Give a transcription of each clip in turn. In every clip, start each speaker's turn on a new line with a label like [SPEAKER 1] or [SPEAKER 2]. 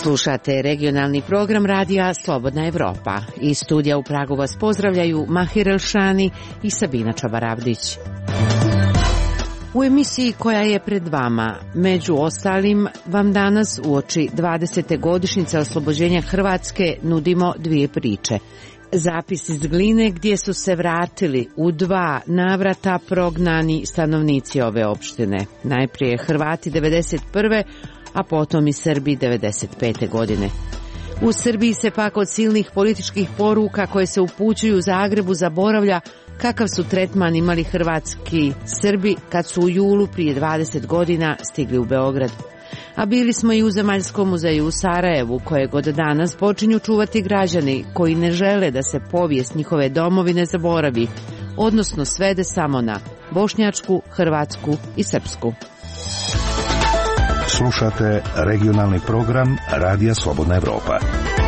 [SPEAKER 1] Slušate regionalni program radija Slobodna Evropa. Iz studija u Pragu vas pozdravljaju Mahir Elšani i Sabina Čabaravdić. U emisiji koja je pred vama, među ostalim, vam danas uoči 20. godišnjice oslobođenja Hrvatske nudimo dvije priče. Zapis iz Gline gdje su se vratili u 2 navrata prognani stanovnici ove opštine. Najprije Hrvati 1991. a potom i Srbi 1995. godine. U Srbiji se pak od silnih političkih poruka koje se upućuju Zagrebu zaboravlja kakav su tretman imali hrvatski Srbi kad su u julu prije 20 godina stigli u Beograd. A bili smo i u Zemaljskom muzeju u Sarajevu, kojeg od danas počinju čuvati građani koji ne žele da se povijest njihove domovine zaboravi, odnosno svede samo na bošnjačku, hrvatsku i srpsku.
[SPEAKER 2] Slušate regionalni program Radija Slobodna Evropa.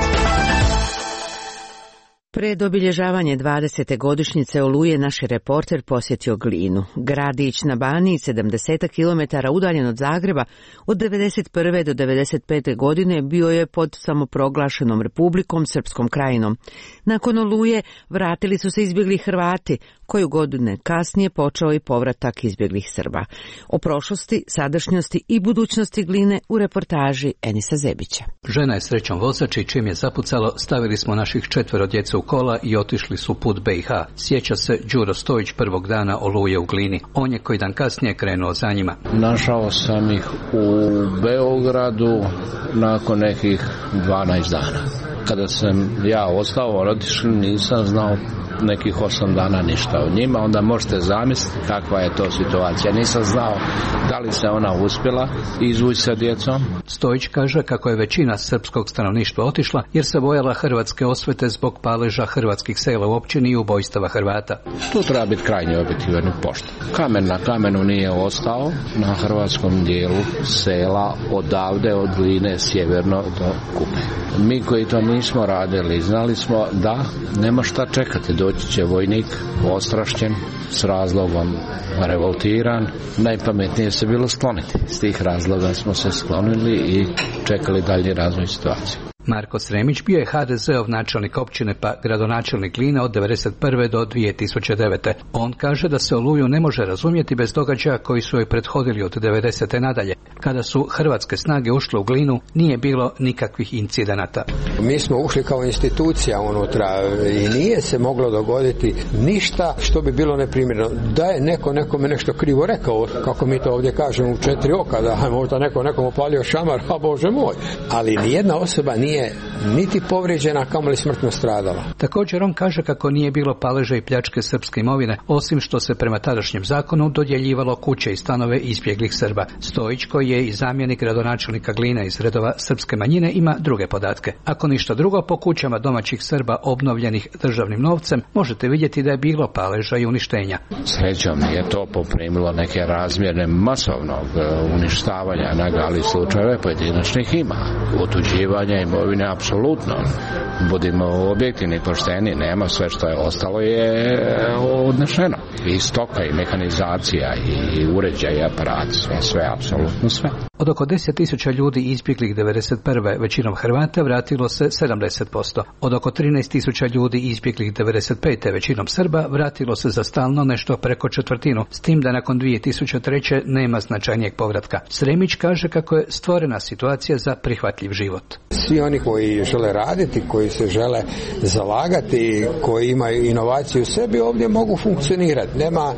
[SPEAKER 1] Pred obilježavanje 20. godišnjice Oluje naš je reporter posjetio Glinu. Gradić na Baniji, 70 km udaljen od Zagreba, od 1991. do 1995. godine bio je pod samoproglašenom Republikom Srpskom krajinom. Nakon Oluje vratili su se izbjegli Hrvati, koju godine kasnije počeo i povratak izbjeglih Srba. O prošlosti, sadašnjosti i budućnosti Gline u reportaži Enisa Zebića.
[SPEAKER 3] Žena je srećom vozač i čim je zapucalo, stavili smo naših 4 djece u kola i otišli su put BiH. Sjeća se Đuro Stojić prvog dana Oluje u Glini. On je koji dan kasnije krenuo za njima.
[SPEAKER 4] Našao sam ih u Beogradu nakon nekih 12 dana. Kada sam ja ostao, otišli, nisam znao nekih 8 dana ništa o njima, onda možete zamisliti kakva je to situacija. Nisam znao da li se ona uspjela izvući sa djecom.
[SPEAKER 3] Stojić kaže kako je većina srpskog stanovništva otišla jer se bojala hrvatske osvete zbog paleža hrvatskih sela u općini i ubojstava Hrvata.
[SPEAKER 4] Tu treba biti krajnje objektivan i pošten. Kamen na kamenu nije ostao na hrvatskom dijelu sela odavde od Gline sjeverno do Kupe. Mi koji to nismo radili, znali smo da nema šta čekati. Doći će vojnik ostrašćen, s razlogom revoltiran. Najpametnije se bilo skloniti. S tih razloga smo se sklonili i čekali dalji razvoj situacije.
[SPEAKER 3] Marko Sremić bio je HDZ-ov načelnik općine pa gradonačelnik Gline od 1991. do 2009. On kaže da se Oluju ne može razumjeti bez događaja koji su joj prethodili od 90. nadalje. Kada su hrvatske snage ušle u Glinu, nije bilo nikakvih incidenata.
[SPEAKER 5] Mi smo ušli kao institucija unutra i nije se moglo dogoditi ništa što bi bilo neprimjerno. Da je neko nekome nešto krivo rekao, kako mi to ovdje kažemo u 4 oka, da je možda neko nekom opalio šamar, a Bože moj. Ali nijedna osoba nije niti povrijeđena, kamoli smrtno stradala.
[SPEAKER 3] Također on kaže kako nije bilo paleža i pljačke srpske imovine, osim što se prema tadašnjem zakonu dodjeljivalo kuće i stanove izbjeglih Srba. Stojić, koji je i zamjenik gradonačelnika Glina iz redova srpske manjine, ima druge podatke. Ako ništa drugo, po kućama domaćih Srba obnovljenih državnim novcem možete vidjeti da je bilo paleža i uništenja.
[SPEAKER 4] Srećom je to poprimilo neke razmjerne masovnog uništavanja, ali slučajeve pojedinačnih ima. Otuđivanja imovine apsolutno. Budimo objektivni, pošteni, nema, sve što je ostalo je odnešeno. I stoka, i mehanizacija, i uređaj, i aparat, sve, apsolutno sve.
[SPEAKER 3] Od oko 10.000 ljudi izbjeglih 1991. većinom Hrvata vratilo se 70%. Od oko 13.000 ljudi izbjeglih 1995. većinom Srba vratilo se za stalno nešto preko četvrtinu, s tim da nakon 2003. nema značajnijeg povratka. Sremić kaže kako je stvorena situacija za prihvatljiv život.
[SPEAKER 5] Svi oni koji žele raditi, koji se žele zalagati, koji imaju inovaciju u sebi, ovdje mogu funkcionirati. Nema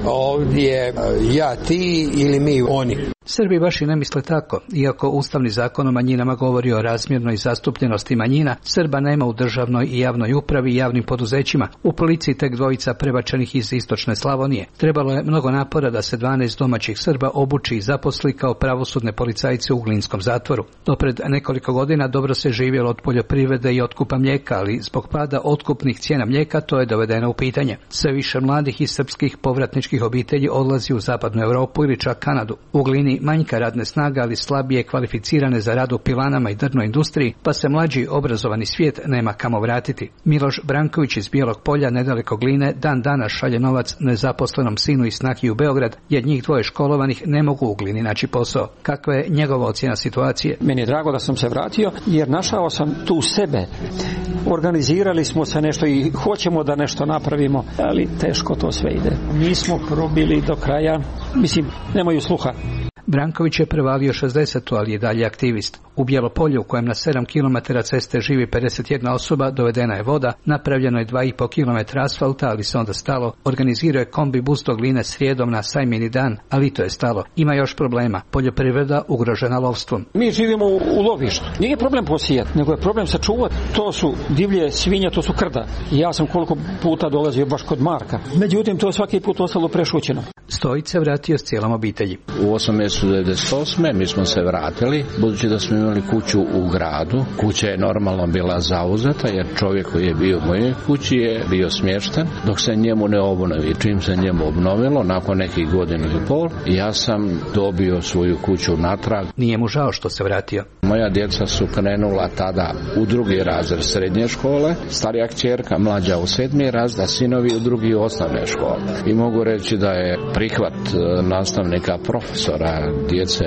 [SPEAKER 5] ovdje ja, ti ili mi, oni.
[SPEAKER 3] Srbi baš i ne misle tako. Iako Ustavni zakon o manjinama govori o razmjernoj zastupljenosti manjina, Srba nema u državnoj i javnoj upravi i javnim poduzećima. U policiji tek 2 prebačenih iz istočne Slavonije. Trebalo je mnogo napora da se 12 domaćih Srba obuči i zaposli kao pravosudne policajce u glinskom zatvoru. Dopred nekoliko godina dobro se živjelo od poljoprivrede i otkupa mlijeka, ali zbog pada otkupnih cijena mlijeka to je dovedeno u pitanje. Sve više mladih iz srpskih povratničkih obitelji odlazi u zapadnu Europu ili čak Kanadu. U Glini godini, manjka radne snage, ali slabije kvalificirane za rad u pilanama i drvnoj industriji, pa se mlađi obrazovani svijet nema kamo vratiti. Miloš Branković iz Bijelog Polja, nedaleko Gline, dan danas šalje novac nezaposlenom sinu i snahi u Beograd, jer njih dvoje školovanih ne mogu u Glini naći posao. Kakva je njegova ocjena situacije?
[SPEAKER 6] Meni je drago da sam se vratio, jer našao sam tu sebe. Organizirali smo se nešto i hoćemo da nešto napravimo, ali teško to sve ide. Nismo probili do kraja, mislim, nemaju sluha.
[SPEAKER 3] Branković je prevalio 60, ali je dalje aktivist. U Bijelopolju, u kojem na 7 km ceste živi 51 osoba, dovedena je voda, napravljeno je 2,5 km asfalta, ali se onda stalo. Organizirao je kombi bus do Gline srijedom na sajmeni dan, ali to je stalo. Ima još problema. Poljoprivreda ugrožena lovstvom.
[SPEAKER 6] Mi živimo u lovištu. Nije problem posijati, nego je problem sačuvati. To su divlje svinje, to su krda. I ja sam koliko puta dolazio baš kod Marka. Međutim, to je svaki put ostalo prešućeno.
[SPEAKER 3] Stojić se vratio s cijelom obitelji.
[SPEAKER 4] U 1998. mi smo se vratili, budući da smo imali kuću u gradu. Kuća je normalno bila zauzeta, jer čovjek koji je bio u mojoj kući je bio smješten, dok se njemu ne obnovi. Čim se njemu obnovilo, nakon nekih godinu i pol, ja sam dobio svoju kuću natrag.
[SPEAKER 3] Nije mu žao što se vratio.
[SPEAKER 4] Moja djeca su krenula tada u 2. razred srednje škole, starija kćerka, mlađa u 7. razred, a sinovi u 2. osnovne škole. I mogu reći da je prihvat nastavnika, profesora, djece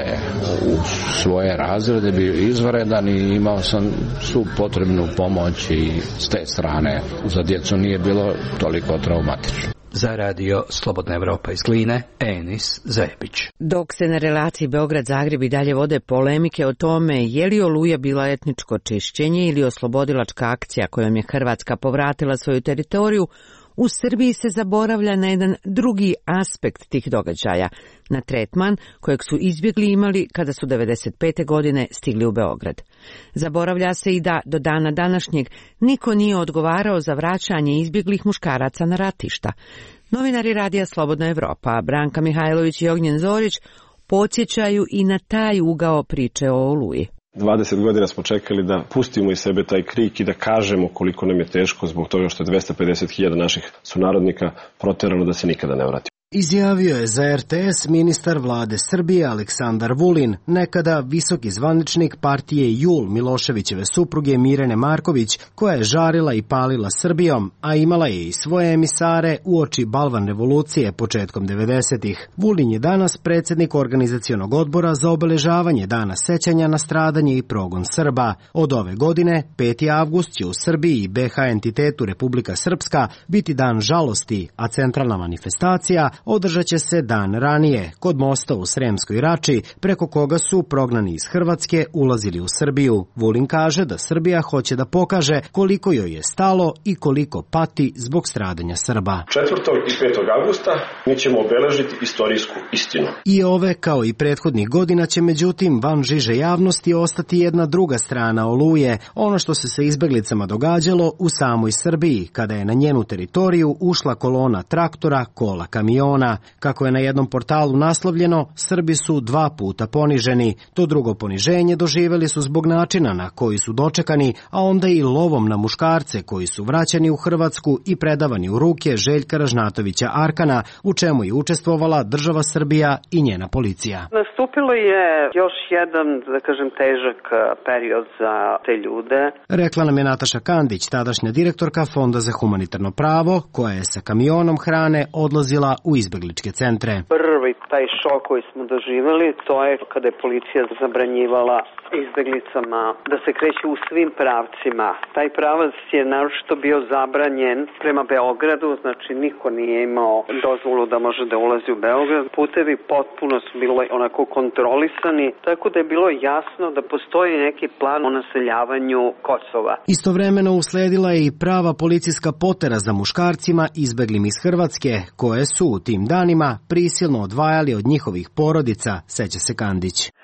[SPEAKER 4] u svoje razrede bio izvanredan i imao sam svu potrebnu pomoć i s te strane za djecu nije bilo toliko traumatično.
[SPEAKER 3] Za radio Slobodna Evropa iz Gline, Enis Zajebić.
[SPEAKER 1] Dok se na relaciji Beograd-Zagreb i dalje vode polemike o tome je li Oluja bila etničko čišćenje ili oslobodilačka akcija kojom je Hrvatska povratila svoju teritoriju, u Srbiji se zaboravlja na jedan drugi aspekt tih događaja, na tretman kojeg su izbjegli imali kada su 1995. godine stigli u Beograd. Zaboravlja se i da do dana današnjeg niko nije odgovarao za vraćanje izbjeglih muškaraca na ratišta. Novinari radija Slobodna Evropa, Branka Mihajlović i Ognjen Zorić, podsjećaju i na taj ugao priče o Oluji.
[SPEAKER 7] 20 godina smo čekali da pustimo iz sebe taj krik i da kažemo koliko nam je teško zbog toga što je 250.000 naših sunarodnika proterano da se nikada ne vrati.
[SPEAKER 8] Izjavio je za RTS ministar vlade Srbije Aleksandar Vulin, nekada visoki zvaničnik partije JUL Miloševićeve supruge Mirjane Marković, koja je žarila i palila Srbijom, a imala je i svoje emisare uoči Balvan revolucije početkom 90-ih. Vulin je danas predsjednik organizacionog odbora za obeležavanje Dana sećanja na stradanje i progon Srba. Od ove godine, 5. avgust će u Srbiji i BH entitetu Republika Srpska biti dan žalosti, a centralna manifestacija održat će se dan ranije, kod mosta u Sremskoj Rači, preko koga su prognani iz Hrvatske ulazili u Srbiju. Vulin kaže da Srbija hoće da pokaže koliko joj je stalo i koliko pati zbog stradanja Srba.
[SPEAKER 7] 4. i 5. avgusta mi ćemo obeležiti istorijsku istinu.
[SPEAKER 8] I ove, kao i prethodnih godina, će međutim van žiže javnosti ostati jedna druga strana Oluje, ono što se sa izbeglicama događalo u samoj Srbiji, kada je na njenu teritoriju ušla kolona traktora, kola, kamiona. Kako je na jednom portalu naslovljeno, Srbi su 2 puta poniženi. To drugo poniženje doživjeli su zbog načina na koji su dočekani, a onda i lovom na muškarce koji su vraćani u Hrvatsku i predavani u ruke Željka Ražnatovića Arkana, u čemu je učestvovala država Srbija i njena policija.
[SPEAKER 9] Nastupilo je još jedan, da kažem, težak period za te ljude.
[SPEAKER 8] Rekla nam je Nataša Kandić, tadašnja direktorka Fonda za humanitarno pravo, koja je sa kamionom hrane odlazila u izbegličke centre.
[SPEAKER 9] Prvi taj šok koji smo doživjeli, to je kada je policija zabranjivala izbeglicama da se kreću u svim pravcima. Taj pravac je naročito bio zabranjen prema Beogradu, znači niko nije imao dozvolu da može da ulazi u Beograd. Putevi potpuno su bili onako kontrolisani, tako da je bilo jasno da postoji neki plan o naseljavanju Kosova.
[SPEAKER 8] Istovremeno usledila je i prava policijska potera za muškarcima izbeglim iz Hrvatske, koje su u tim danima prisilno odvajali od njihovih porodica, seća se Kandić.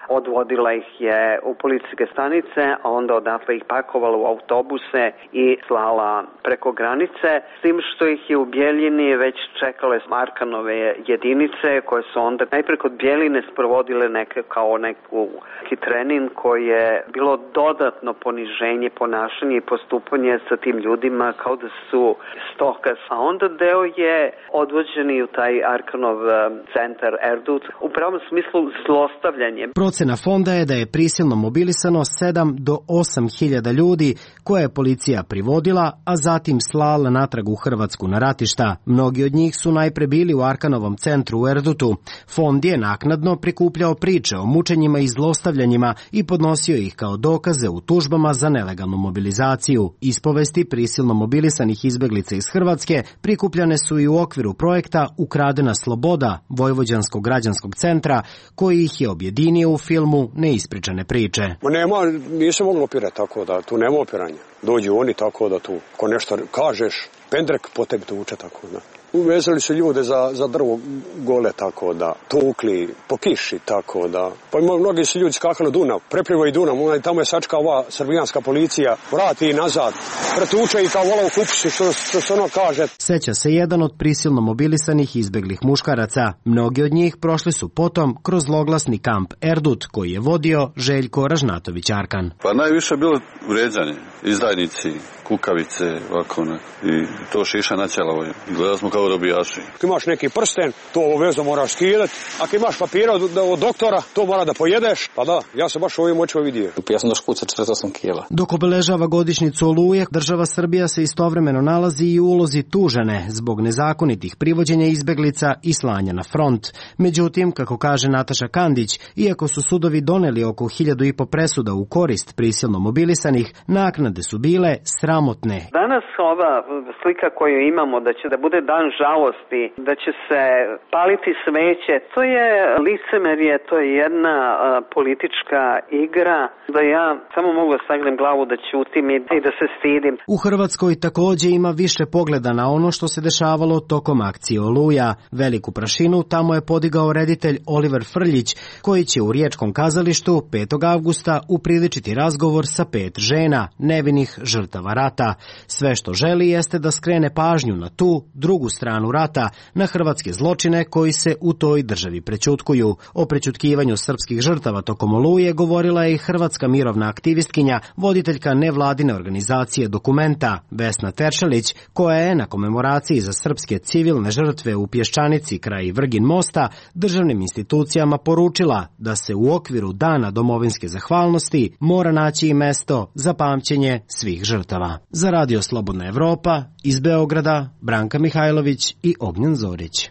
[SPEAKER 9] odvodila ih je u policijske stanice, a onda odatle ih pakovala u autobuse i slala preko granice, s tim što ih je u Bjeljini već čekale Arkanove jedinice koje su onda najpre kod Bjeline sprovodile neku trening koji je bilo dodatno poniženje, ponašanje i postupanje sa tim ljudima kao da su stoka. A onda deo je odvođeni u taj Arkanov centar Erdut, u pravom smislu zlostavljanje.
[SPEAKER 8] Procena fonda je da je prisilno mobilisano 7 do 8 hiljada ljudi koje je policija privodila, a zatim slala natrag u Hrvatsku na ratišta. Mnogi od njih su najpre bili u Arkanovom centru u Erdutu. Fond je naknadno prikupljao priče o mučenjima i zlostavljanjima i podnosio ih kao dokaze u tužbama za nelegalnu mobilizaciju. Ispovesti prisilno mobilisanih izbeglica iz Hrvatske prikupljane su i u okviru projekta Ukradena sloboda Vojvođanskog građanskog centra, koji ih je objedinio u filmu Neispričane priče.
[SPEAKER 10] Nije se moglo opirati tako da tu nema opiranja. Dođu oni tako da tu, ako nešto kažeš, pendrek po tebi tuče tako da. Uvezali su ljude za drvo gole tako da, tukli po kiši tako da. Pa mnogi su ljudi skakali Dunav, preplivaju Dunav, tamo je sačka ova srbijanska policija, vrati i nazad, pretuče i kao vola u kupusu, što se ono kaže.
[SPEAKER 8] Seća se jedan od prisilno mobilisanih izbeglih muškaraca. Mnogi od njih prošli su potom kroz zloglasni kamp Erdut, koji je vodio Željko Ražnatović Arkan.
[SPEAKER 11] Pa najviše je bilo vrijeđanje, izdajnici, kukavice, vakone i to šiša na ćelavoj. Gledali smo kao dobijaši.
[SPEAKER 10] Ako imaš neki prsten, to obavezno moraš skidati. Ako imaš papira od doktora, to mora da pojedeš. Pa da, ja sam baš ovim očima vidio.
[SPEAKER 12] Ja sam do škuca 48 kila.
[SPEAKER 8] Dok obeležava godišnjicu Oluje, država Srbija se istovremeno nalazi i u ulozi tužene zbog nezakonitih privođenja izbeglica i slanja na front. Međutim, kako kaže Nataša Kandić, iako su sudovi doneli oko 1500 presuda u korist prisilno mobilisanih, naknade su bile sramotne.
[SPEAKER 9] Danas ova slika koju imamo da će da bude dan žalosti, da će se paliti sveće, to je licemerje, to je jedna politička igra, da ja samo mogu da sagnem glavu da ćutim i da se stidim.
[SPEAKER 8] U Hrvatskoj takođe ima više pogleda na ono što se dešavalo tokom akcije Oluja. Veliku prašinu tamo je podigao reditelj Oliver Frljić, koji će u Riječkom kazalištu 5. avgusta upriličiti razgovor sa 5 žena, nevinih žrtava rata. Sve što želi jeste da skrene pažnju na tu drugu stranu rata, na hrvatske zločine koji se u toj državi prećutkuju. O prećutkivanju srpskih žrtava tokom Oluje govorila je i hrvatska mirovna aktivistkinja, voditeljka nevladine organizacije Dokumenta, Vesna Teršelić, koja je na komemoraciji za srpske civilne žrtve u Pješčanici kraj Vrgin mosta državnim institucijama poručila da se u okviru Dana domovinske zahvalnosti mora naći i mesto za pamćenje svih žrtava. Za Radio Slobodna Evropa, iz Beograda, Branka Mihajlović i Ognjen Zorić.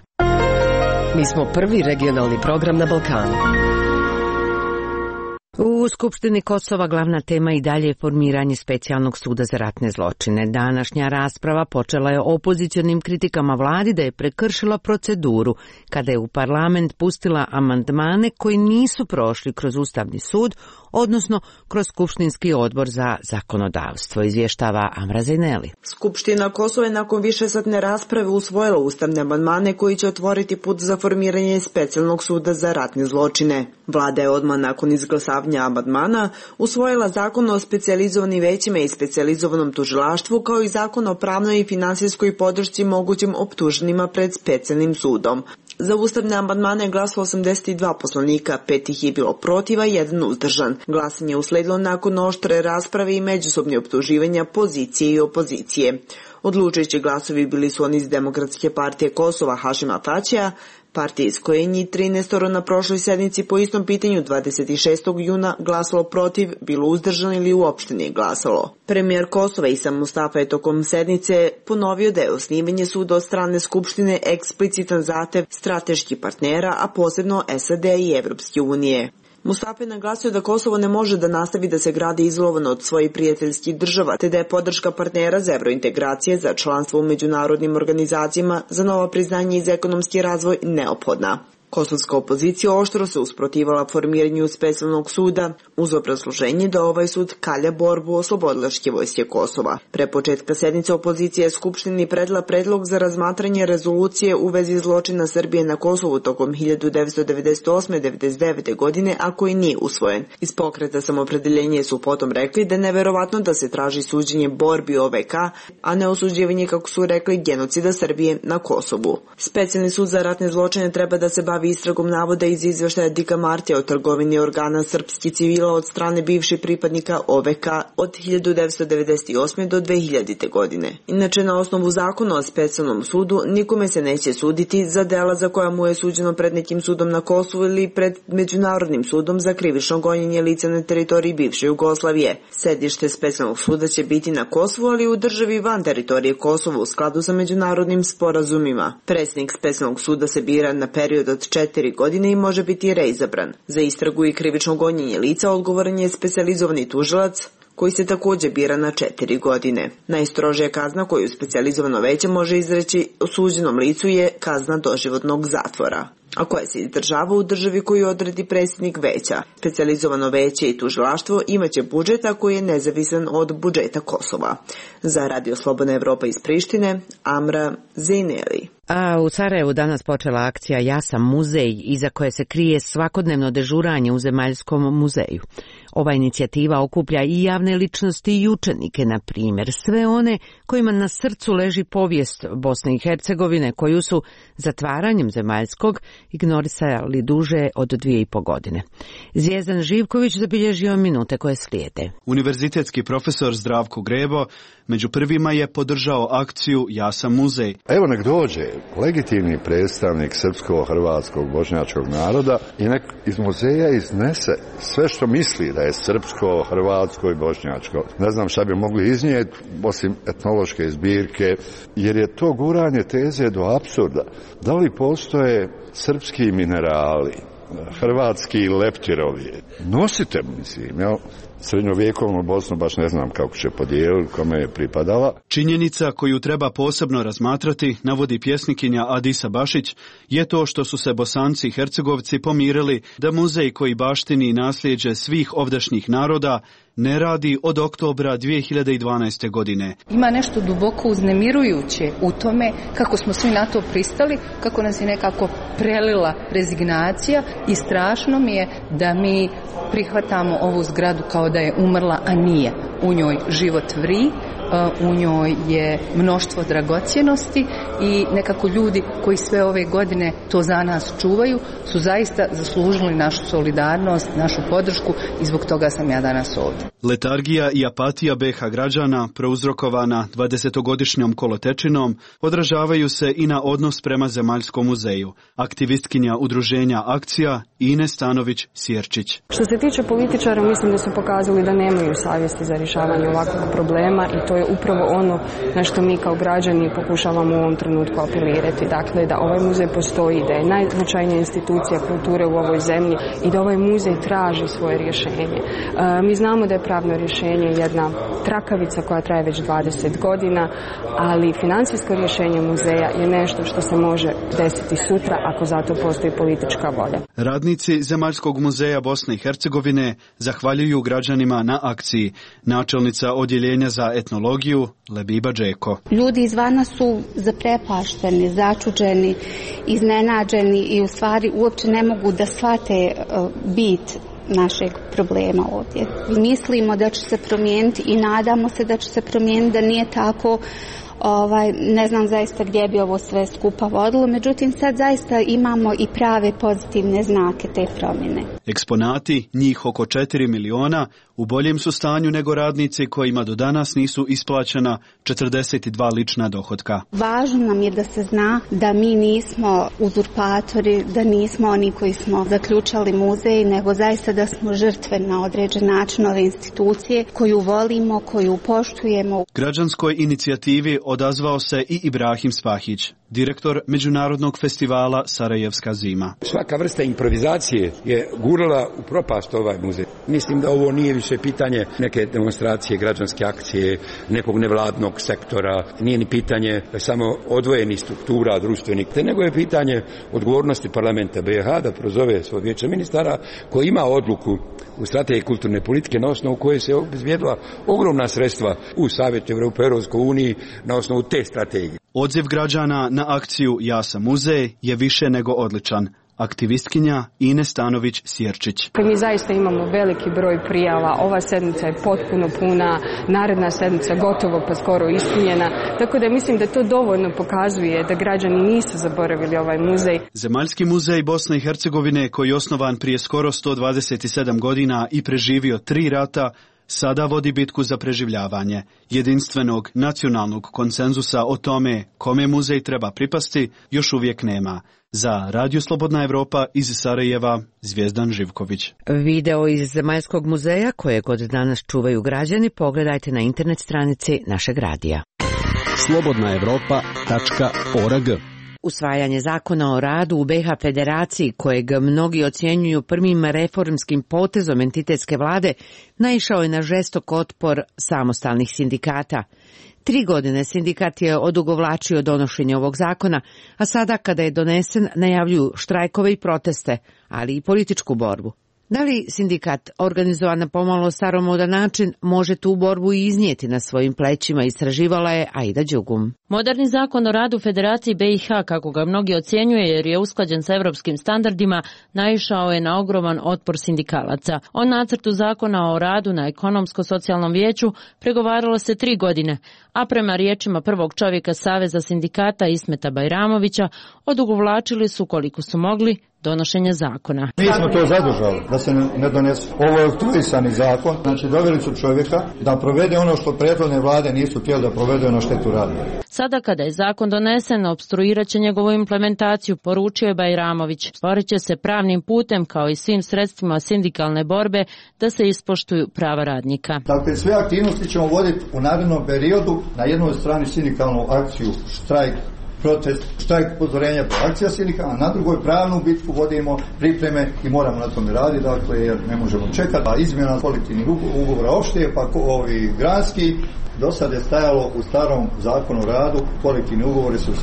[SPEAKER 13] Mi smo prvi regionalni program na Balkanu.
[SPEAKER 1] U Skupštini Kosova glavna tema i dalje je formiranje specijalnog suda za ratne zločine. Današnja rasprava počela je opozicionim kritikama vladi da je prekršila proceduru kada je u parlament pustila amandmane koji nisu prošli kroz Ustavni sud, odnosno kroz Skupštinski odbor za zakonodavstvo, izvještava Amra Zajneli.
[SPEAKER 14] Skupština Kosova je nakon višesatne rasprave usvojila ustavne amandmane koji će otvoriti put za formiranje specijalnog suda za ratne zločine. Vlada je odmah nakon izglasavanja amandmana usvojila zakon o specijalizovanim većima i specijalizovanom tužilaštvu, kao i zakon o pravnoj i finansijskoj podršci mogućim optuženima pred specijalnim sudom. Za ustavne amandmane je glasalo 82 poslanika, 5 ih je bilo protiv, a 1 uzdržan. Glasanje je usledilo nakon oštre rasprave i međusobne optuživanja pozicije i opozicije. Odlučujući glasovi bili su oni iz Demokratske partije Kosova Hašima Tačija, partije iz koje je njih 13 na prošloj sednici po istom pitanju 26. juna glasalo protiv, bilo uzdržano ili uopšte nije glasalo. Premijer Kosova Isa Mustafa je tokom sednice ponovio da je osnivanje suda od strane Skupštine eksplicitan zahtev strateških partnera, a posebno SAD i Evropske unije. Mustafa je naglasio da Kosovo ne može da nastavi da se gradi izolovano od svojih prijateljskih država, te da je podrška partnera za evrointegracije, za članstvo u međunarodnim organizacijama, za novo priznanje i za ekonomski razvoj neophodna. Kosovska opozicija oštro se usprotivala formiranju specijalnog suda uz obrazloženje da ovaj sud kalja borbu oslobodilačke vojske Kosova. Pre početka sednice opozicija je Skupštini predala predlog za razmatranje rezolucije u vezi zločina Srbije na Kosovu tokom 1998-99. godine, a koji nije usvojen. Iz Pokreta Samoopredjeljenje su potom rekli da je neverovatno da se traži suđenje borbi OVK, a ne osuđivanje, kako su rekli, genocida Srbije na Kosovu. Specijalni sud za ratne zločine treba da se bavi istragom navoda iz izveštaja Dika Martija o trgovini organa srpskih civila od strane bivših pripadnika OVK od 1998. do 2000. godine. Inače, na osnovu zakona o specijalnom sudu nikome se neće suditi za dela za koja mu je suđeno pred nekim sudom na Kosovu ili pred Međunarodnim sudom za krivično gonjenje lica na teritoriji bivše Jugoslavije. Sedište specijalnog suda će biti na Kosovu, ali u državi van teritorije Kosova u skladu sa međunarodnim sporazumima. Predsjednik specijalnog suda se bira na period od 4 godine i može biti reizabran. Za istragu i krivično gonjenje lica odgovoran je specijalizovani tužilac, koji se također bira na 4 godine. Najstrožija kazna koju specijalizovano veće može izreći osuđenom licu je kazna doživotnog zatvora, a koja se izdržava u državi koju odredi predsjednik veća. Specijalizovano veće i tužilaštvo imaće budžeta koji je nezavisan od budžeta Kosova. Za Radio Slobodna Evropa iz Prištine, Amra Zejneli.
[SPEAKER 1] A u Sarajevu danas počela akcija Ja sam muzej, iza koje se krije svakodnevno dežuranje u Zemaljskom muzeju. Ova inicijativa okuplja i javne ličnosti i učenike, na primjer, sve one kojima na srcu leži povijest Bosne i Hercegovine, koju su zatvaranjem Zemaljskog ignorisali duže od 2,5 godine. Zvijezdan Živković zabilježio minute koje slijede.
[SPEAKER 15] Univerzitetski profesor Zdravko Grebo među prvima je podržao akciju Ja sam muzej.
[SPEAKER 16] Evo nek dođe legitimni predstavnik srpskog, hrvatskog, bošnjačkog naroda i nek iz muzeja iznese sve što misli da je srpsko, hrvatsko i bošnjačko. Ne znam šta bi mogli iznijeti osim etnološke zbirke, jer je to guranje teze do apsurda. Da li postoje srpski minerali, hrvatski leptirovi? Nosite, mislim, jel? Srednjovjekovnu Bosnu baš ne znam kako će podijeliti, kome je pripadala.
[SPEAKER 15] Činjenica koju treba posebno razmatrati, navodi pjesnikinja Adisa Bašić, je to što su se Bosanci i Hercegovci pomirili da muzej koji baštini nasljeđe svih ovdašnjih naroda ne radi od oktobra 2012. godine.
[SPEAKER 17] Ima nešto duboko uznemirujuće u tome kako smo svi na to pristali, kako nas je nekako prelila rezignacija i strašno mi je da mi prihvatamo ovu zgradu kao da je umrla, a nije. U njoj život vri, u njoj je mnoštvo dragocjenosti i nekako ljudi koji sve ove godine to za nas čuvaju su zaista zaslužili našu solidarnost, našu podršku i zbog toga sam ja danas ovdje.
[SPEAKER 15] Letargija i apatija BiH građana, prouzrokovana 20-godišnjom kolotečinom, odražavaju se i na odnos prema Zemaljskom muzeju. Aktivistkinja udruženja Akcija Ines Stanović-Sjerčić.
[SPEAKER 18] Što se tiče političara, mislim da su pokazali da nemaju savjesti za rješavanje ovakvog problema i to je upravo ono na što mi kao građani pokušavamo u ovom trenutku apelirati. Dakle, da ovaj muzej postoji, da je najznačajnija institucija kulture u ovoj zemlji i da ovaj muzej traži svoje rješenje. Mi znamo da je pravno rješenje jedna trakavica koja traje već 20 godina, ali financijsko rješenje muzeja je nešto što se može desiti sutra ako zato postoji politička volja.
[SPEAKER 15] Radnici Zemaljskog muzeja Bosne i Hercegovine zahvaljuju građanima na akciji. Načelnica odjeljenja za etnologiju Lebiba Džeko.
[SPEAKER 19] Ljudi izvana su zaprepašteni, začuđeni, iznenađeni i u stvari uopće ne mogu da shvate bit našeg problema ovdje. Mislimo da će se promijeniti i nadamo se da će se promijeniti, da nije tako. Ne znam zaista gdje bi ovo sve skupa vodilo, međutim sad zaista imamo i prave pozitivne znake te promjene.
[SPEAKER 15] Eksponati, njih oko 4 miliona, u boljem su stanju nego radnici kojima do danas nisu isplaćena 42 lična dohotka.
[SPEAKER 19] Važno nam je da se zna da mi nismo uzurpatori, da nismo oni koji smo zaključali muzej, nego zaista da smo žrtve na određen način ove institucije koju volimo, koju poštujemo.
[SPEAKER 15] Građanskoj inicijativi odazvao se i Ibrahim Spahić, direktor Međunarodnog festivala Sarajevska zima.
[SPEAKER 20] Svaka vrsta improvizacije je gurala u propast ovaj muzej. Mislim da ovo nije više pitanje neke demonstracije, građanske akcije, nekog nevladnog sektora, nije ni pitanje samo odvojenih struktura društvenih, nego je pitanje odgovornosti parlamenta BiH da prozove svoj vijeće ministara koji ima odluku u strategiji kulturne politike na osnovu koje se obezbijedila ogromna sredstva u Savjetu Evrope, Europskoj uniji na osnovu te strategije.
[SPEAKER 15] Odziv građana na akciju Ja sam muzej je više nego odličan. Aktivistkinja Ines Stanović-Sjerčić.
[SPEAKER 18] Mi zaista imamo veliki broj prijava, ova sedmica je potpuno puna, naredna sedmica gotovo pa skoro ispunjena, tako da mislim da to dovoljno pokazuje da građani nisu zaboravili ovaj muzej.
[SPEAKER 15] Zemaljski muzej Bosne i Hercegovine, koji je osnovan prije skoro 127 godina i preživio 3 rata, sada vodi bitku za preživljavanje. Jedinstvenog nacionalnog konsenzusa o tome kome muzej treba pripasti još uvijek nema. Za Radio Slobodna Evropa iz Sarajeva, Zvijezdan Živković.
[SPEAKER 1] Video iz Zemaljskog muzeja kojeg od danas čuvaju građani pogledajte na internet stranici našeg radija.
[SPEAKER 2] slobodnaevropa.org.
[SPEAKER 1] Usvajanje zakona o radu u BiH Federaciji, kojeg mnogi ocjenjuju prvim reformskim potezom entitetske vlade, naišao je na žestok otpor samostalnih sindikata. 3 godine sindikat je odugovlačio donošenje ovog zakona, a sada kada je donesen najavljuju štrajkove i proteste, ali i političku borbu. Da li sindikat, organizovan na pomalo staromodan način, može tu borbu i iznijeti na svojim plećima, istraživala je Aida Đugum.
[SPEAKER 21] Moderni zakon o radu Federaciji BiH, kako ga mnogi ocjenjuje jer je usklađen sa evropskim standardima, naišao je na ogroman otpor sindikalaca. O nacrtu zakona o radu na ekonomsko-socijalnom vijeću pregovaralo se 3 godine, a prema riječima prvog čovjeka Saveza sindikata Ismeta Bajramovića, odugovlačili su koliko su mogli donošenje zakona.
[SPEAKER 22] Mi smo to zadržali, da se ne donese. Ovo je oktroisani zakon, znači doveli su čovjeka da provede ono što prethodne vlade nisu htjeli da provede na štetu radnika.
[SPEAKER 21] Sada kada je zakon donesen, opstruirat će njegovu implementaciju, poručio je Bajramović. Borit će se pravnim putem, kao i svim sredstvima sindikalne borbe, da se ispoštuju prava radnika.
[SPEAKER 22] Dakle, sve aktivnosti ćemo voditi u narednom periodu, na jednoj strani sindikalnu akciju, štrajk, protest, štrajk, upozorenje, akcija sindikata, na drugoj pravnu bitku vodimo pripreme i moramo na tome raditi, dakle, jer ne možemo čekati. A izmjena kolektivnih ugovora opšte, pa ovi granski, do sad je stajalo u starom zakonu o radu, kolektivni ugovori se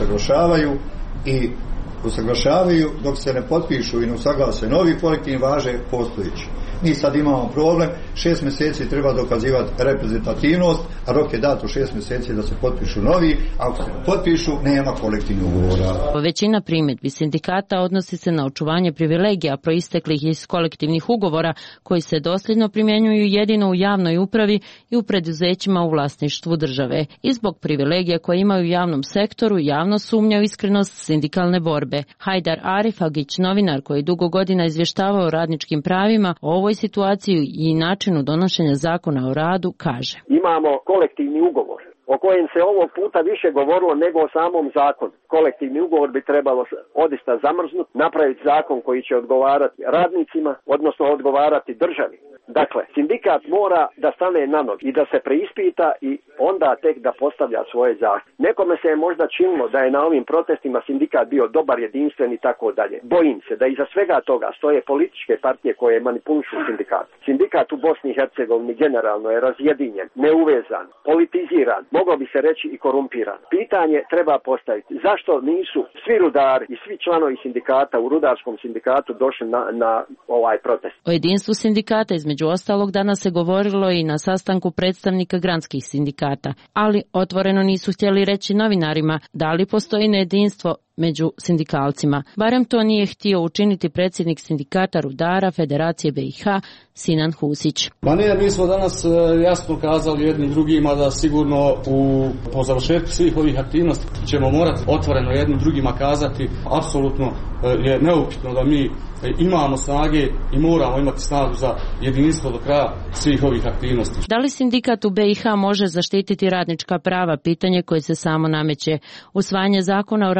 [SPEAKER 22] usaglašavaju dok se ne potpišu i ne usaglase novi kolektivni, važe postojeći. Mi sad imamo problem, 6 mjeseci treba dokazivati reprezentativnost, a rok je dato 6 mjeseci da se potpišu novi, a ako se ne potpišu, nema kolektivnih ugovora.
[SPEAKER 21] Većina primjedbi sindikata odnosi se na očuvanje privilegija proisteklih iz kolektivnih ugovora koji se dosljedno primjenjuju jedino u javnoj upravi i u preduzećima u vlasništvu države. I zbog privilegija koje imaju u javnom sektoru, javno sumnja u iskrenost sindikalne borbe. Hajdar Arifagić, novinar koji dugo godina izvještavao o radničkim pravima, o ovoj situaciji i načinu donošenja zakona o radu, kaže.
[SPEAKER 23] Imamo kolektivni ugovor o kojem se ovog puta više govorilo nego o samom zakonu. Kolektivni ugovor bi trebalo odista zamrznuti, napraviti zakon koji će odgovarati radnicima, odnosno odgovarati državi. Dakle, sindikat mora da stane na noge i da se preispita i onda tek da postavlja svoje zahtjeve. Nekome se je možda činilo da je na ovim protestima sindikat bio dobar, jedinstven i tako dalje. Bojim se da iza svega toga stoje političke partije koje manipulišu sindikat. Sindikat u Bosni i Hercegovini generalno je razjedinjen, neuvezan, politiziran, moglo bi se reći i korumpiran. Pitanje treba postaviti. Zašto nisu svi rudari i svi članovi sindikata u rudarskom sindikatu došli na ovaj protest?
[SPEAKER 21] O jedinstvu sindikata između ostalog danas se govorilo i na sastanku predstavnika granskih sindikata, ali otvoreno nisu htjeli reći novinarima da li postoji nejedinstvo među sindikalcima. Barem to nije htio učiniti predsjednik sindikata rudara Federacije BiH Sinan Husić.
[SPEAKER 12] Ma ne, mi smo danas jasno kazali jednim drugima da sigurno po završetku svih ovih aktivnosti ćemo morati otvoreno jednim drugima kazati. Apsolutno je neupitno da mi imamo snage i moramo imati snagu za jedinstvo do kraja svih ovih aktivnosti.
[SPEAKER 21] Da li sindikat u BiH može zaštititi radnička prava? Pitanje koje se samo nameće. Usvajanje zakona o radu pokazuje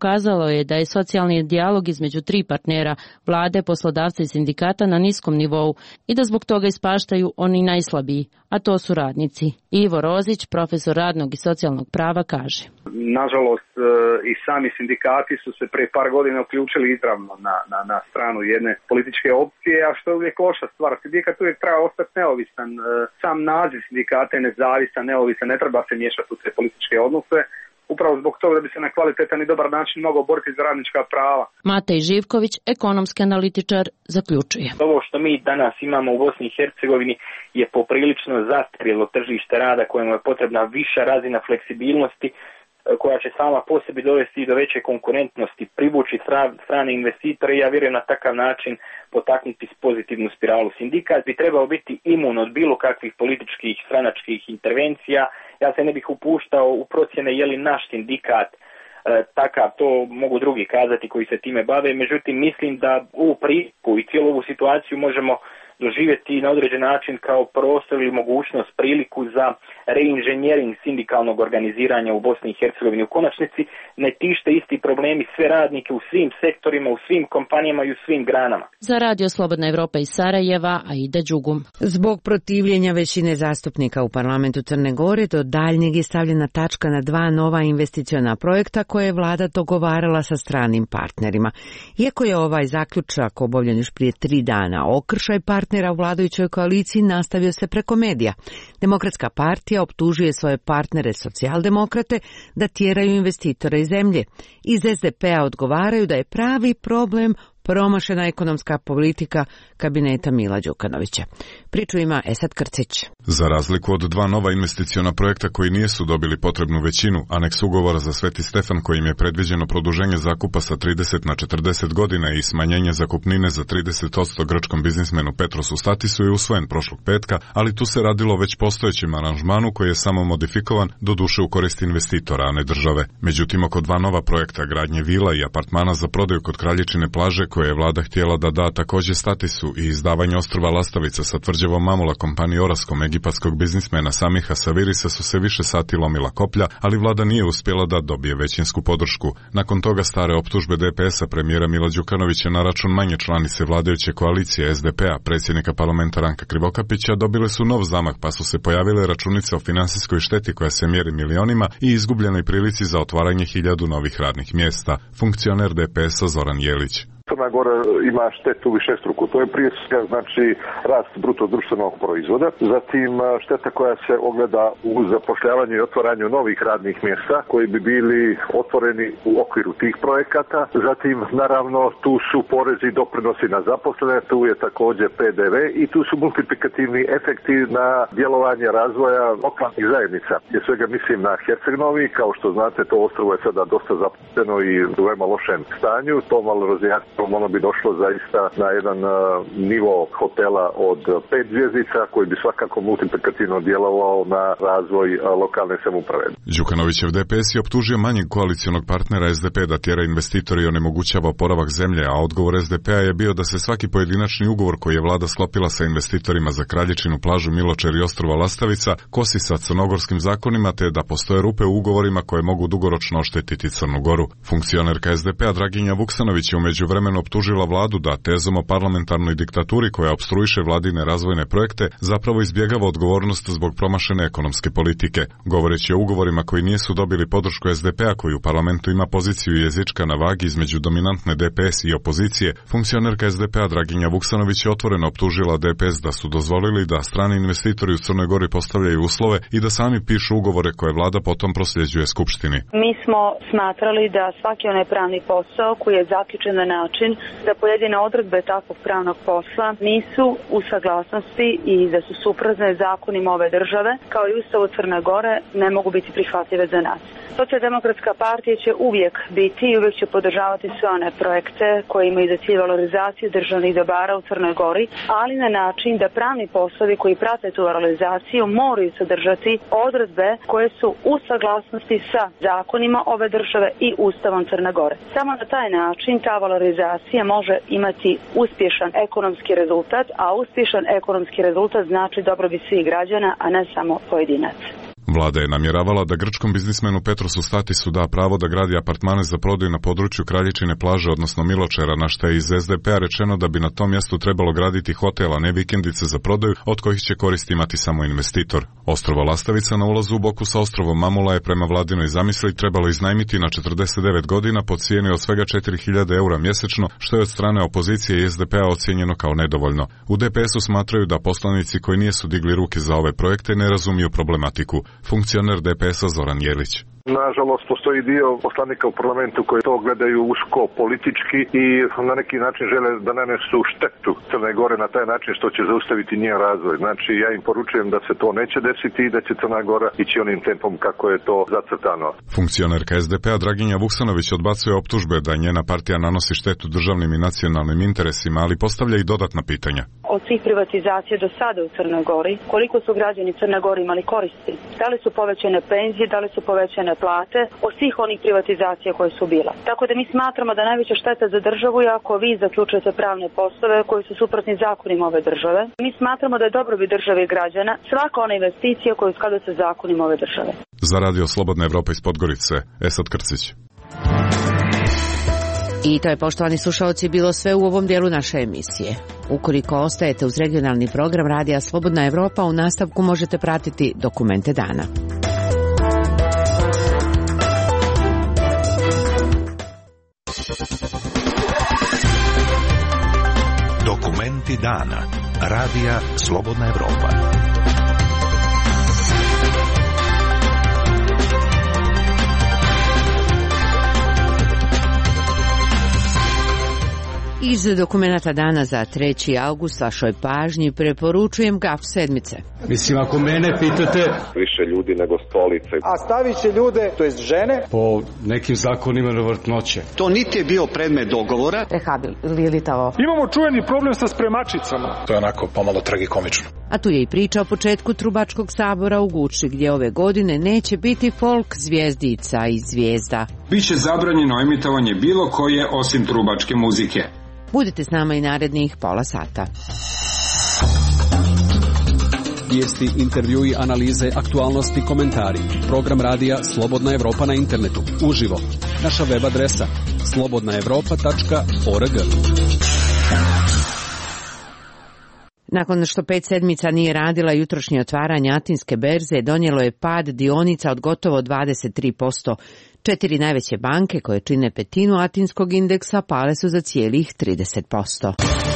[SPEAKER 21] pokazalo je da je socijalni dijalog između tri partnera, vlade, poslodavca i sindikata na niskom nivou i da zbog toga ispaštaju oni najslabiji, a to su radnici. Ivo Rozić, profesor radnog i socijalnog prava, kaže.
[SPEAKER 4] Nažalost, i sami sindikati su se pre par godina uključili izravno na stranu jedne političke opcije, a što je uvijek loša stvar. Sindikat uvijek treba ostati neovisan. Sam naziv sindikata je nezavisan, neovisan, ne treba se miješati u te političke odnose. Upravo zbog toga da bi se na kvalitetan i dobar način mogao boriti za radnička prava.
[SPEAKER 21] Matej Živković, ekonomski analitičar, zaključuje.
[SPEAKER 5] Ovo što mi danas imamo u Bosni i Hercegovini je poprilično zastarjelo tržište rada kojemu je potrebna viša razina fleksibilnosti koja će sama po sebi dovesti do veće konkurentnosti, privući strane investitore i ja vjerujem na takav način potaknuti pozitivnu spiralu. Sindikat bi trebao biti imun od bilo kakvih političkih, stranačkih intervencija. Ja se ne bih upuštao u procjene je li naš sindikat takav, to mogu drugi kazati koji se time bave, međutim mislim da ovu priliku i cijelu ovu situaciju možemo doživjeti na određen način kao prostor ili mogućnost, priliku za reinženjering sindikalnog organiziranja u Bosni i Hercegovini. U konačnici ne tište isti problemi sve radnike u svim sektorima, u svim kompanijama i u svim granama.
[SPEAKER 21] Za Radio Slobodna Evropa iz Sarajeva, Aida Đugum.
[SPEAKER 1] Zbog protivljenja većine zastupnika u parlamentu Crne Gore do daljnjeg je stavljena tačka na 2 nova investiciona projekta koje je vlada dogovarala sa stranim partnerima. Iako je ovaj zaključak obavljen još prije 3 dana, okršaj partnera u vladajućoj koaliciji nastavio se preko medija. Demokratska partija optužuje svoje partnere socijaldemokrate da tjeraju investitore iz zemlje. Iz SDP-a odgovaraju da je pravi problem promašena ekonomska politika kabineta Mila Đukanovića. Priču ima Esad Krcić.
[SPEAKER 6] Za razliku od 2 nova investiciona projekta koji nisu dobili potrebnu većinu, aneks ugovora za Sveti Stefan kojim je predviđeno produženje zakupa sa 30 na 40 godina i smanjenje zakupnine za 30% grčkom biznismenu Petrosu Statisu je usvojen prošlog petka, ali tu se radilo već postojećem aranžmanu koji je samo modifikovan, doduše u korist investitora, a ne države. Međutim, oko 2 nova projekta gradnje vila i apartmana za prodaju kod Kraljičine plaže koje je vlada htjela da da također Statisu i izdavanje ostrva Lastavica sa tvrđavom Mamula kompaniji Oraskom egipatskog biznismena Samiha Savirisa su se više sati lomila koplja, ali vlada nije uspjela da dobije većinsku podršku. Nakon toga stare optužbe DPS-a premijera Mila Đukanovića na račun manje članice vladajuće koalicije SDP-a, predsjednika parlamenta Ranka Krivokapića, dobile su nov zamah pa su se pojavile računice o finansijskoj šteti koja se mjeri milionima i izgubljenoj prilici za otvaranje 1000 novih radnih mjesta. Funkcioner DPS-a Zoran Jelić.
[SPEAKER 24] Crna Gora ima štetu višestruku. To je prije svega znači rast bruto društvenog proizvoda, zatim šteta koja se ogleda u zapošljavanju i otvaranju novih radnih mjesta koji bi bili otvoreni u okviru tih projekata. Zatim naravno tu su porezi i doprinosi na zaposlene, tu je također PDV i tu su multiplikativni efekti na djelovanje razvoja lokalnih zajednica. Prije svega mislim na Herceg-Novi, kao što znate to ostrvo je sada dosta zapušteno i u veoma lošem stanju, to malo razjasnimo. Ono bi došlo zaista na jedan nivo hotela od 5 zvjezdica koji bi svakako multiplikativno djelovao na razvoj lokalne samouprave.
[SPEAKER 6] Đukanovićev DPS je optužio manjeg koalicionog partnera SDP da tjera investitori i onemogućava oporavak zemlje, a odgovor SDP-a je bio da se svaki pojedinačni ugovor koji je vlada sklopila sa investitorima za Kraljičinu plažu Miločer i ostrva Lastavica kosi sa crnogorskim zakonima te da postoje rupe u ugovorima koje mogu dugoročno oštetiti Crnu Goru. Funkcionerka SDP-a Draginja Vuksanović je u međuvremenu optužila vladu da tezom o parlamentarnoj diktaturi koja opstruiše vladine razvojne projekte zapravo izbjegava odgovornost zbog promašene ekonomske politike. Govoreći o ugovorima koji nisu dobili podršku SDP-a koji u parlamentu ima poziciju jezička na vagi između dominantne DPS i opozicije, funkcionerka SDP-a Draginja Vuksanović je otvoreno optužila DPS da su dozvolili da strani investitori u Crnoj Gori postavljaju uslove i da sami pišu ugovore koje vlada potom prosljeđuje Skupštini.
[SPEAKER 25] Mi smo smatrali da svaki onaj pravni posao koji je zaključen na način da pojedine odredbe takvog pravnog posla nisu u saglasnosti i da su suprotne zakonima ove države, kao i Ustavu Crne Gore, ne mogu biti prihvatljive za nas. Socijaldemokratska partija će uvijek biti i uvijek će podržavati sve one projekte koji imaju za cilj valorizaciju državnih dobara u Crnoj Gori, ali na način da pravni poslovi koji prate tu valorizaciju moraju sadržati odredbe koje su u saglasnosti sa zakonima ove države i Ustavom Crne Gore. Samo na taj način ta valorizacija može imati uspješan ekonomski rezultat, a uspješan ekonomski rezultat znači dobrobit svih građana, a ne samo pojedinaca.
[SPEAKER 6] Vlada je namjeravala da grčkom biznismenu Petrosu Statisu da pravo da gradi apartmane za prodaju na području Kraljičine plaže, odnosno Miločera, na što je iz SDP-a rečeno da bi na tom mjestu trebalo graditi hotel, a ne vikendice za prodaju, od kojih će koristi imati samo investitor. Ostrvo Lastavica na ulazu u Boku sa ostrovom Mamula je prema vladinoj zamisli trebalo iznajmiti na 49 godina po cijeni od svega 4.000 eura mjesečno, što je od strane opozicije i SDP-a ocijenjeno kao nedovoljno. U DPS-u smatraju da poslanici koji nisu digli ruke za ove projekte ne razumiju problematiku. Funkcioner DPS-a Zoran Jelić.
[SPEAKER 24] Nažalost, postoji dio poslanika u parlamentu koji to gledaju usko politički i na neki način žele da nanesu štetu Crne Gore na taj način što će zaustaviti njen razvoj. Znači, ja im poručujem da se to neće desiti i da će Crna Gora ići onim tempom kako je to zacrtano.
[SPEAKER 6] Funkcionerka SDP-a Draginja Vuksanović odbacuje optužbe da njena partija nanosi štetu državnim i nacionalnim interesima, ali postavlja i dodatna pitanja.
[SPEAKER 25] Od svih privatizacija do sada u Crnoj Gori, koliko su građani Crne Gore imali koristi? Da li su povećane penzije, da li su povećane plate od svih onih privatizacija koje su bila. Tako da mi smatramo da najveća šteta za državu je ako vi zaključujete pravne poslove koji su suprotni zakonima ove države. Mi smatramo da je dobrobit države i građana svaka ona investicija koja je u skladu sa zakonima ove države.
[SPEAKER 6] Za Radio Slobodna Evropa iz Podgorice, Esad Krcić.
[SPEAKER 1] I to je, poštovani slušalci, bilo sve u ovom dijelu naše emisije. Ukoliko ostajete uz regionalni program Radija Slobodna Evropa, u nastavku možete pratiti Dokumente dana.
[SPEAKER 2] Dokumenti dana. Radija Slobodna Evropa.
[SPEAKER 1] Iz dokumenta dana za 3. august vašoj pažnji preporučujem Gaf sedmice.
[SPEAKER 3] Mislim, ako mene pitate...
[SPEAKER 24] Više ljudi nego stolice.
[SPEAKER 7] A stavit će ljude, to jest žene...
[SPEAKER 3] Po nekim zakonima na vrtnoće.
[SPEAKER 7] To niti je bio predmet dogovora.
[SPEAKER 1] Rehabilitao.
[SPEAKER 7] Imamo čujeni problem sa spremačicama.
[SPEAKER 3] To je onako pomalo tragikomično.
[SPEAKER 1] A tu je i priča o početku Trubačkog sabora u Guči, gdje ove godine neće biti folk zvijezdica i zvijezda.
[SPEAKER 9] Biće zabranjeno emitovanje bilo koje osim trubačke muzike.
[SPEAKER 1] Budite s nama i narednih pola sata.
[SPEAKER 10] Vijesti, intervjui, analize, aktualnosti, komentari. Program radija Slobodna Evropa na internetu. Uživo. Naša web adresa slobodnaevropa.org.
[SPEAKER 1] Nakon što 5 sedmica nije radila, jutrošnje otvaranje Atinske berze donijelo je pad dionica od gotovo 23%. 4 najveće banke koje čine petinu Atinskog indeksa pale su za cijelih 30%.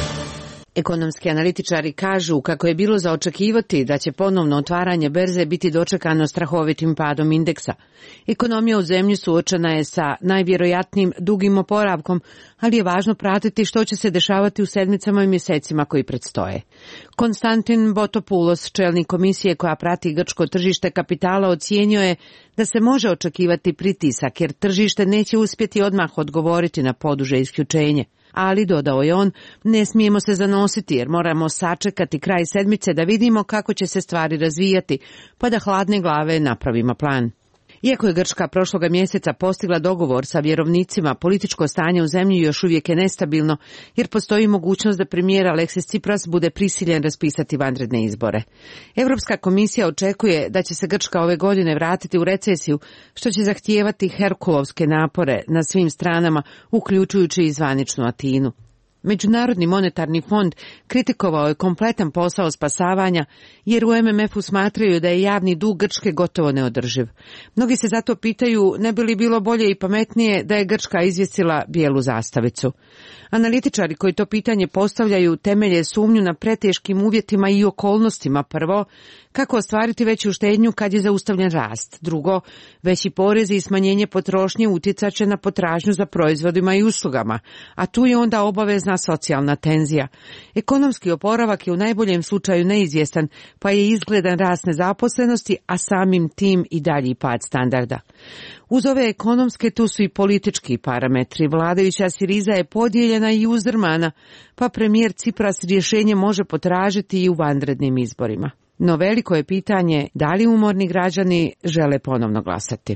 [SPEAKER 1] Ekonomski analitičari kažu kako je bilo za očekivati da će ponovno otvaranje berze biti dočekano strahovitim padom indeksa. Ekonomija u zemlji suočena je sa najvjerojatnijim dugim oporavkom, ali je važno pratiti što će se dešavati u sedmicama i mjesecima koji predstoje. Konstantin Botopoulos, čelnik komisije koja prati grčko tržište kapitala, ocijenio je da se može očekivati pritisak jer tržište neće uspjeti odmah odgovoriti na poduže isključenje. Ali, dodao je on, ne smijemo se zanositi jer moramo sačekati kraj sedmice da vidimo kako će se stvari razvijati, pa da hladne glave napravimo plan. Iako je Grčka prošloga mjeseca postigla dogovor sa vjerovnicima, političko stanje u zemlji još uvijek je nestabilno, jer postoji mogućnost da premijer Aleksis Tsipras bude prisiljen raspisati vanredne izbore. Europska komisija očekuje da će se Grčka ove godine vratiti u recesiju, što će zahtijevati herkulovske napore na svim stranama, uključujući i zvaničnu Atinu. Međunarodni monetarni fond kritikovao je kompletan posao spasavanja jer u MMF-u smatraju da je javni dug Grčke gotovo neodrživ. Mnogi se zato pitaju ne bi li bilo bolje i pametnije da je Grčka izvjesila bijelu zastavicu. Analitičari koji to pitanje postavljaju temelje sumnju na preteškim uvjetima i okolnostima. Prvo, kako ostvariti veću štednju kad je zaustavljen rast. Drugo, veći porezi i smanjenje potrošnje utjecat će na potražnju za proizvodima i uslugama, a tu je onda obavezna socijalna tenzija. Ekonomski oporavak je u najboljem slučaju neizvjestan, pa je izgledan rast nezaposlenosti, a samim tim i dalji pad standarda. Uz ove ekonomske tu su i politički parametri. Vladajuća Siriza je podijeljena i uzdrmana, pa premijer Tsipras rješenje može potražiti i u vanrednim izborima. No veliko je pitanje da li umorni građani žele ponovno glasati.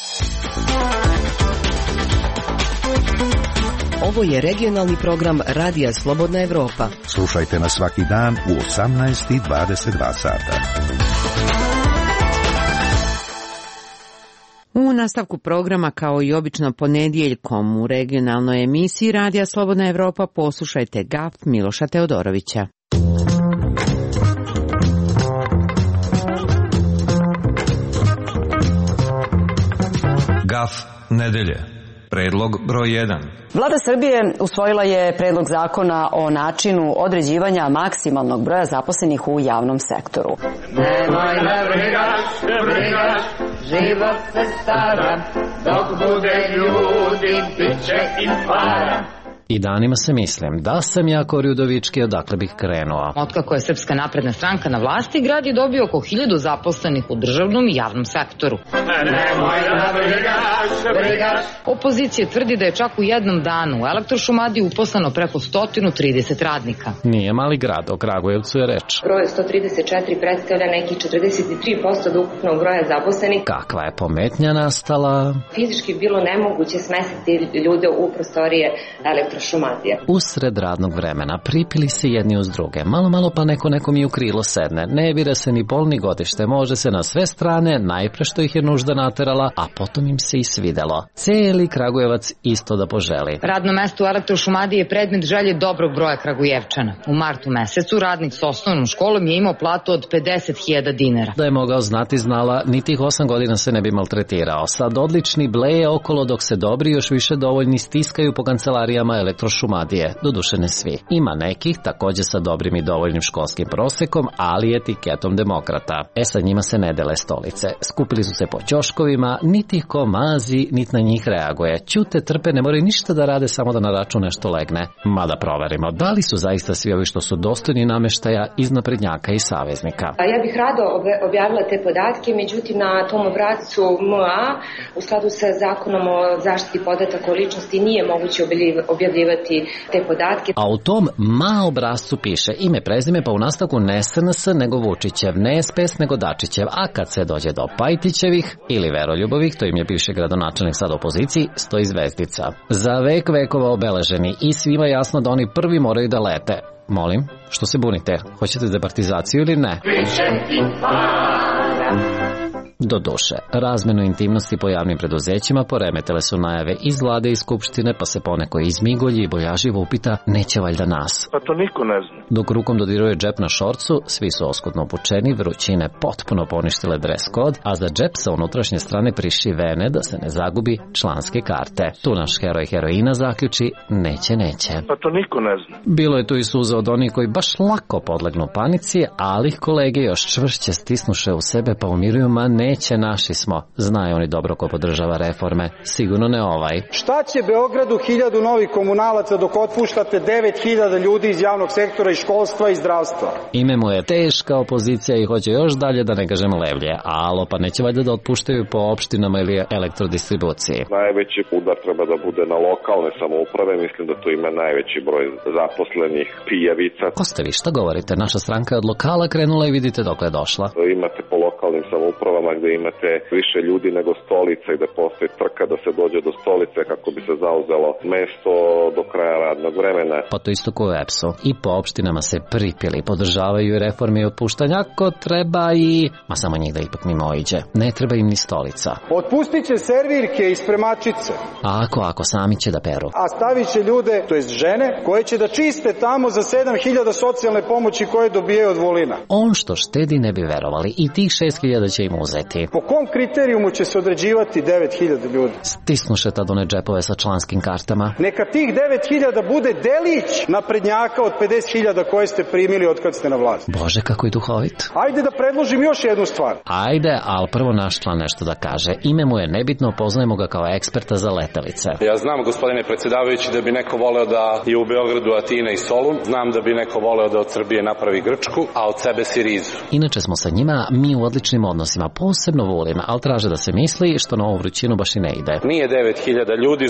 [SPEAKER 13] Ovo je regionalni program Radija Slobodna Evropa.
[SPEAKER 2] Slušajte nas svaki dan u 18:22 sata.
[SPEAKER 1] U nastavku programa, kao i obično ponedjeljkom u regionalnoj emisiji Radija Slobodna Evropa, poslušajte GAF Miloša Teodorovića.
[SPEAKER 8] GAF nedelje. Predlog broj 1.
[SPEAKER 11] Vlada Srbije usvojila je predlog zakona o načinu određivanja maksimalnog broja zaposlenih u javnom sektoru.
[SPEAKER 14] Nemoj da brigaš, život se stara, dok bude ljudi, bit će i para.
[SPEAKER 16] I danima se mislim, da sam ja Kori Udovički, odakle bih krenuo.
[SPEAKER 17] Otkako je Srpska napredna stranka na vlasti, grad je dobio oko 1000 zaposlenih u državnom i javnom sektoru.
[SPEAKER 14] Nemoj da brigaš.
[SPEAKER 17] Opozicija tvrdi da je čak u jednom danu u Elektrošumadiji uposleno preko 130 radnika.
[SPEAKER 16] Nije mali grad, o Kragujevcu je reč.
[SPEAKER 26] Broj 134 predstavlja nekih 43% od ukupnog broja zaposlenih.
[SPEAKER 16] Kakva je pometnja nastala?
[SPEAKER 26] Fizički bilo nemoguće smestiti ljude u prostorije Elektrošumadije.
[SPEAKER 16] Usred radnog vremena pripili se jedni uz druge. Malo pa nekom i u krilo sedne. Ne bira se ni pol ni godište. Može se na sve strane, najpre što ih je nužda naterala, a potom im se i svidelo. Cijeli Kragujevac isto da poželi.
[SPEAKER 17] Radno mesto u Elektrošumadiji je predmet želje dobrog broja Kragujevčana. U martu mesecu radnik s osnovnom školom je imao platu od 50.000 dinara.
[SPEAKER 16] Da je mogao znati, znala, ni tih 8 godina se ne bi maltretirao. Sad odlični bleje okolo, dok se dobri još više dovoljni stiskaju po kancelarijama Elektrošumadije, doduše ne svi. Ima nekih, također sa dobrim i dovoljnim školskim prosekom, ali etiketom demokrata. Sa njima se ne dele stolice. Skupili su se po ćoškovima, niti ih ko mazi, niti na njih reaguje. Ćute, trpe, ne moraju ništa da rade, samo da na račun nešto legne. Mada proverimo, da li su zaista svi ovi što su dostojni nameštaja iz naprednjaka i saveznika.
[SPEAKER 26] Ja bih rado objavila te podatke, međutim na tom obrascu MA, u skladu sa zakonom o zaštiti podataka o ličnosti, nije moguće objavljivati te podatke.
[SPEAKER 16] A u tom MA obrascu piše ime, prezime, pa u nastavku ne SNS nego Vučićev, ne SPS nego Dačićev, a kad se dođe do Pajtićevih ili Veroljubovih, to im je bivši gradonačelnik sad opoziciji, stoji zvezdica. Za vek vekova obeleženi i svima jasno da oni prvi moraju da lete. Molim, što se bunite? Hoćete departizaciju ili ne? Do duše, razmenu intimnosti po javnim preduzećima poremetele su najave iz vlade i skupštine, pa se poneko izmigolji i bojaživo upita, neće valjda nas.
[SPEAKER 24] Pa to niko ne zna.
[SPEAKER 16] Dok rukom dodiruje džep na šorcu, svi su oskudno obučeni, vrućine potpuno poništile dres kod, a za džep sa unutrašnje strane prišivene da se ne zagubi članske karte. Tu naš heroj heroina zaključi, neće.
[SPEAKER 24] Pa to niko ne zna.
[SPEAKER 16] Bilo je tu i suza od onih koji baš lako podlegnu panici, ali kolege još čvršće stisnuše u sebe pa umiruju, ma neće, naši smo. Znaju oni dobro ko podržava reforme. Sigurno ne ovaj.
[SPEAKER 7] Šta će Beogradu 1000 novih komunalaca dok otpuštate 9000 ljudi iz javnog sektora i školstva i zdravstva?
[SPEAKER 16] Ime mu je teška opozicija i hoće još dalje, da ne kažem levlje. Alo, pa neće valjda da otpuštaju po opštinama ili elektrodistribuciji.
[SPEAKER 24] Najveći udar treba da bude na lokalne samouprave. Mislim da tu ima najveći broj zaposlenih pijavica.
[SPEAKER 16] Ko ste vi, šta govorite? Naša stranka je od lokala krenula i vidite dok je došla.
[SPEAKER 24] Imate po lokalnim samoupravama gde imate više ljudi nego stolica i da postoji trka da se dođe do stolice kako bi se zauzelo mesto do kraja radnog vremena.
[SPEAKER 16] Pa to isto ko u EPS-u. I po opštinama se pripili, podržavaju i reforme i otpuštanja ako treba i... Ma samo njih da ipak mimo iđe. Ne treba im ni stolica.
[SPEAKER 7] Otpustit će servirke i spremačice.
[SPEAKER 16] Ako, sami će da peru.
[SPEAKER 7] A stavit će ljude, to jest žene, koje će da čiste tamo za 7000 socijalne pomoći koje dobijaju od Vulina.
[SPEAKER 16] On što štedi ne bi verovali i tih 6000 će im uzeti.
[SPEAKER 7] Po kom kriterijumu će se određivati 9000 ljudi?
[SPEAKER 16] Stisnuše tad one džepove sa članskim kartama.
[SPEAKER 7] Neka tih 9000 bude delić naprednjaka od 50.000 koje ste primili od kad ste na vlasti.
[SPEAKER 16] Bože, kako je duhovit.
[SPEAKER 7] Ajde da predložim još jednu stvar.
[SPEAKER 16] Ajde, ali prvo naš član nešto da kaže. Ime mu je nebitno, poznajemo ga kao eksperta za letelice.
[SPEAKER 27] Ja znam, gospodine predsjedavajući, da bi neko voleo da je u Beogradu Atina i Solun. Znam da bi neko voleo da od Srbije napravi Grčku, a od sebe Sirizu.
[SPEAKER 16] Inače smo sa njima mi u odličnim odnosima, posebno Vulima, ali traže da se misli što na ovu vrućinu baš i ne ide.
[SPEAKER 27] Nije 9000 ljudi,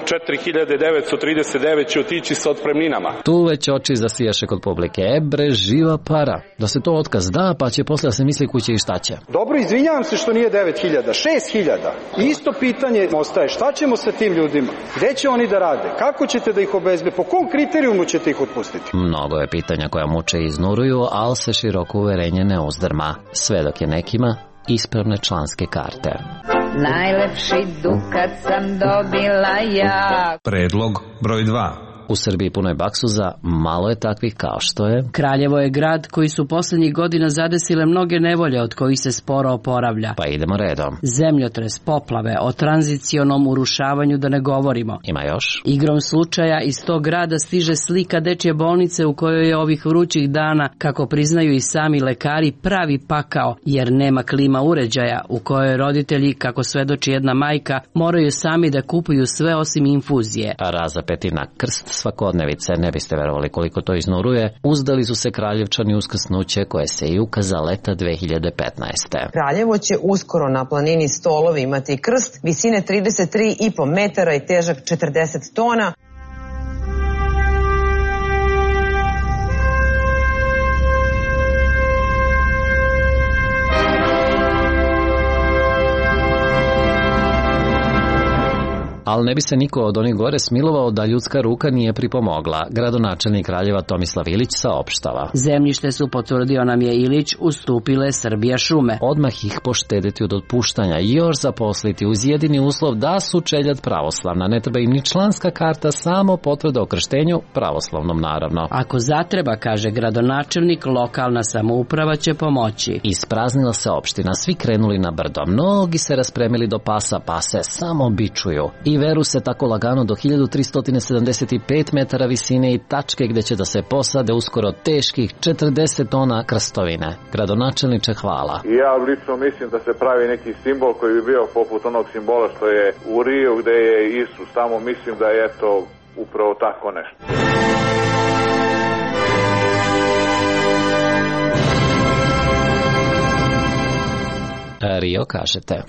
[SPEAKER 27] 4939 će otići sa otpremninama.
[SPEAKER 16] Tu već oči zasijaše kod publike. Bre, živa para. Da se to otkaz da, pa će posle da se misli kuće i šta će.
[SPEAKER 7] Dobro, izvinjavam se što nije 9000, 6000. Isto pitanje ostaje, šta ćemo sa tim ljudima? Gde će oni da rade? Kako ćete da ih obezbedite? Po kom kriterijumu ćete ih otpustiti?
[SPEAKER 16] Mnogo je pitanja koja muče i iznuruju, ali se široko uverenje ne uzdrma. Sve dok je nekima ispravne članske karte.
[SPEAKER 14] najlepši dukat sam dobila ja.
[SPEAKER 8] Predlog broj 2.
[SPEAKER 16] U Srbiji punoj baksuza malo je takvih kao što je
[SPEAKER 12] Kraljevo je grad koji su poslednjih godina zadesile mnoge nevolje od kojih se sporo oporavlja.
[SPEAKER 16] Pa idemo redom.
[SPEAKER 12] Zemljotres, poplave, o tranzicionom urušavanju da ne govorimo.
[SPEAKER 16] Ima još?
[SPEAKER 12] Igrom slučaja iz tog grada stiže slika dečje bolnice u kojoj je ovih vrućih dana, kako priznaju i sami lekari, pravi pakao, jer nema klima uređaja, u kojoj roditelji, kako svedoči jedna majka, moraju sami da kupuju sve osim infuzije.
[SPEAKER 16] A razapeti na krst svakodnevice, ne biste verovali koliko to iznuruje, uzdali su se Kraljevčani uskrsnuće koje se i ukaza leta 2015.
[SPEAKER 15] Kraljevo će uskoro na planini Stolovi imati krst visine 33,5 metara i težak 40 tona.
[SPEAKER 16] Ali ne bi se niko od onih gore smilovao da ljudska ruka nije pripomogla. Gradonačelnik Kraljeva Tomislav Ilić saopštava.
[SPEAKER 12] Zemljište su, potvrdio nam je Ilić, ustupile Srbija šume.
[SPEAKER 16] Odmah ih poštediti od otpuštanja i još zaposliti uz jedini uslov da su čeljad pravoslavna. Ne treba im ni članska karta, samo potvrda o krštenju, pravoslavnom naravno.
[SPEAKER 12] Ako zatreba, kaže gradonačelnik, lokalna samouprava će pomoći.
[SPEAKER 16] Ispraznila se opština, svi krenuli na brdo. Mnogi se raspremili do pasa, pa se samo bičuju. I veru se tako lagano do 1375 metara visine i tačke gde će da se posade uskoro teških 40 tona krstovine. Gradonačelniče, hvala.
[SPEAKER 24] Ja lično mislim da se pravi neki simbol koji bi bio poput onog simbola što je u Riju gde je Isus. Samo mislim da je to upravo tako nešto.
[SPEAKER 16] Rio, kažete.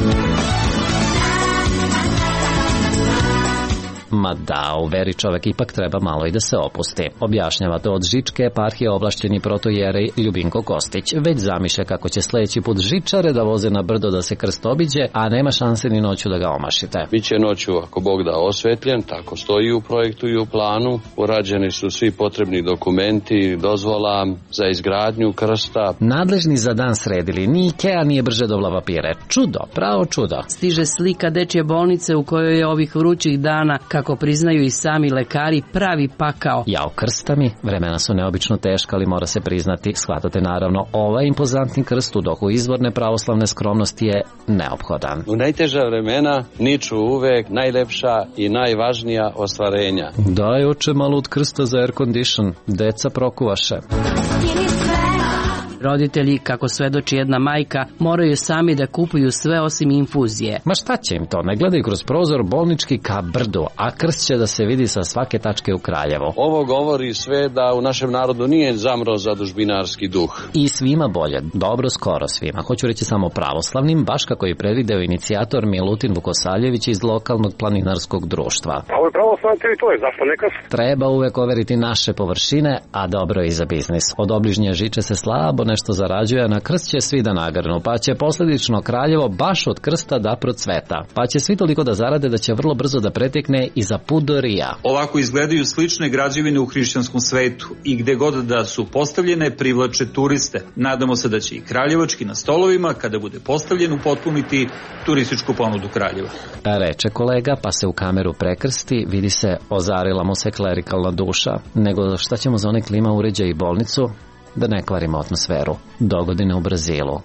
[SPEAKER 16] Ma da, u veri čovek ipak treba malo i da se opusti. Objašnjava to od Žičke eparhije ovlašćeni protojerej Ljubinko Kostić. Već zamišlja kako će sledeći put žičare da voze na brdo da se krst obiđe, a nema šanse ni noću da ga omašite.
[SPEAKER 18] Biće noću, ako Bog da, osvetljen, tako stoji u projektu i u planu. Urađeni su svi potrebni dokumenti, dozvola za izgradnju krsta.
[SPEAKER 16] Nadležni za dan sredili, ni Ikea nije brže dobila papire. Čudo, pravo čudo.
[SPEAKER 12] Stiže slika dečje bolnice u kojoj je ovih vrućih dana, kako priznaju i sami lekari, pravi pakao.
[SPEAKER 16] Jao krsta mi, vremena su neobično teška, ali mora se priznati, shvatate naravno, ovaj impozantni krst u dohu izvorne pravoslavne skromnosti je neophodan.
[SPEAKER 18] U najteža vremena niču uvek najlepša i najvažnija ostvarenja.
[SPEAKER 16] Daj oče malo od krsta za air condition, deca prokuvaše.
[SPEAKER 12] Roditelji, kako svedoči jedna majka, moraju sami da kupuju sve osim infuzije.
[SPEAKER 16] Ma šta će im to? Ne gledaju kroz prozor bolnički ka brdu, a krst će da se vidi sa svake tačke u Kraljevo.
[SPEAKER 18] Ovo govori sve da u našem narodu nije zamro zadužbinarski duh.
[SPEAKER 16] I svima bolje, dobro skoro svima. Hoću reći samo pravoslavnim, baš kako je predvideo inicijator Milutin Vukosaljević iz lokalnog planinarskog društva.
[SPEAKER 24] Ovo je pravoslavna teritorija, zašto ne krst?
[SPEAKER 16] Treba uvek overiti naše površine, a dobro i za biznis. Od obližnje žiče se slabo nešto zarađuje, na krst će svi da nagrnu, pa će posledično Kraljevo baš od krsta da procveta. Pa će svi toliko da zarade da će vrlo brzo da pretekne i za put do Rija.
[SPEAKER 19] Ovako izgledaju slične građevine u hrišćanskom svetu i gde god da su postavljene privlače turiste. Nadamo se da će i Kraljevački na stolovima, kada bude postavljen, upotpuniti turističku ponudu Kraljeva.
[SPEAKER 16] Reče kolega, pa se u kameru prekrsti, vidi se, ozarila mu se klerikalna duša. Nego šta ćemo za one klima uređaj i bolnicu? Da ne kvarimo atmosferu. Dogodine u Brazilu.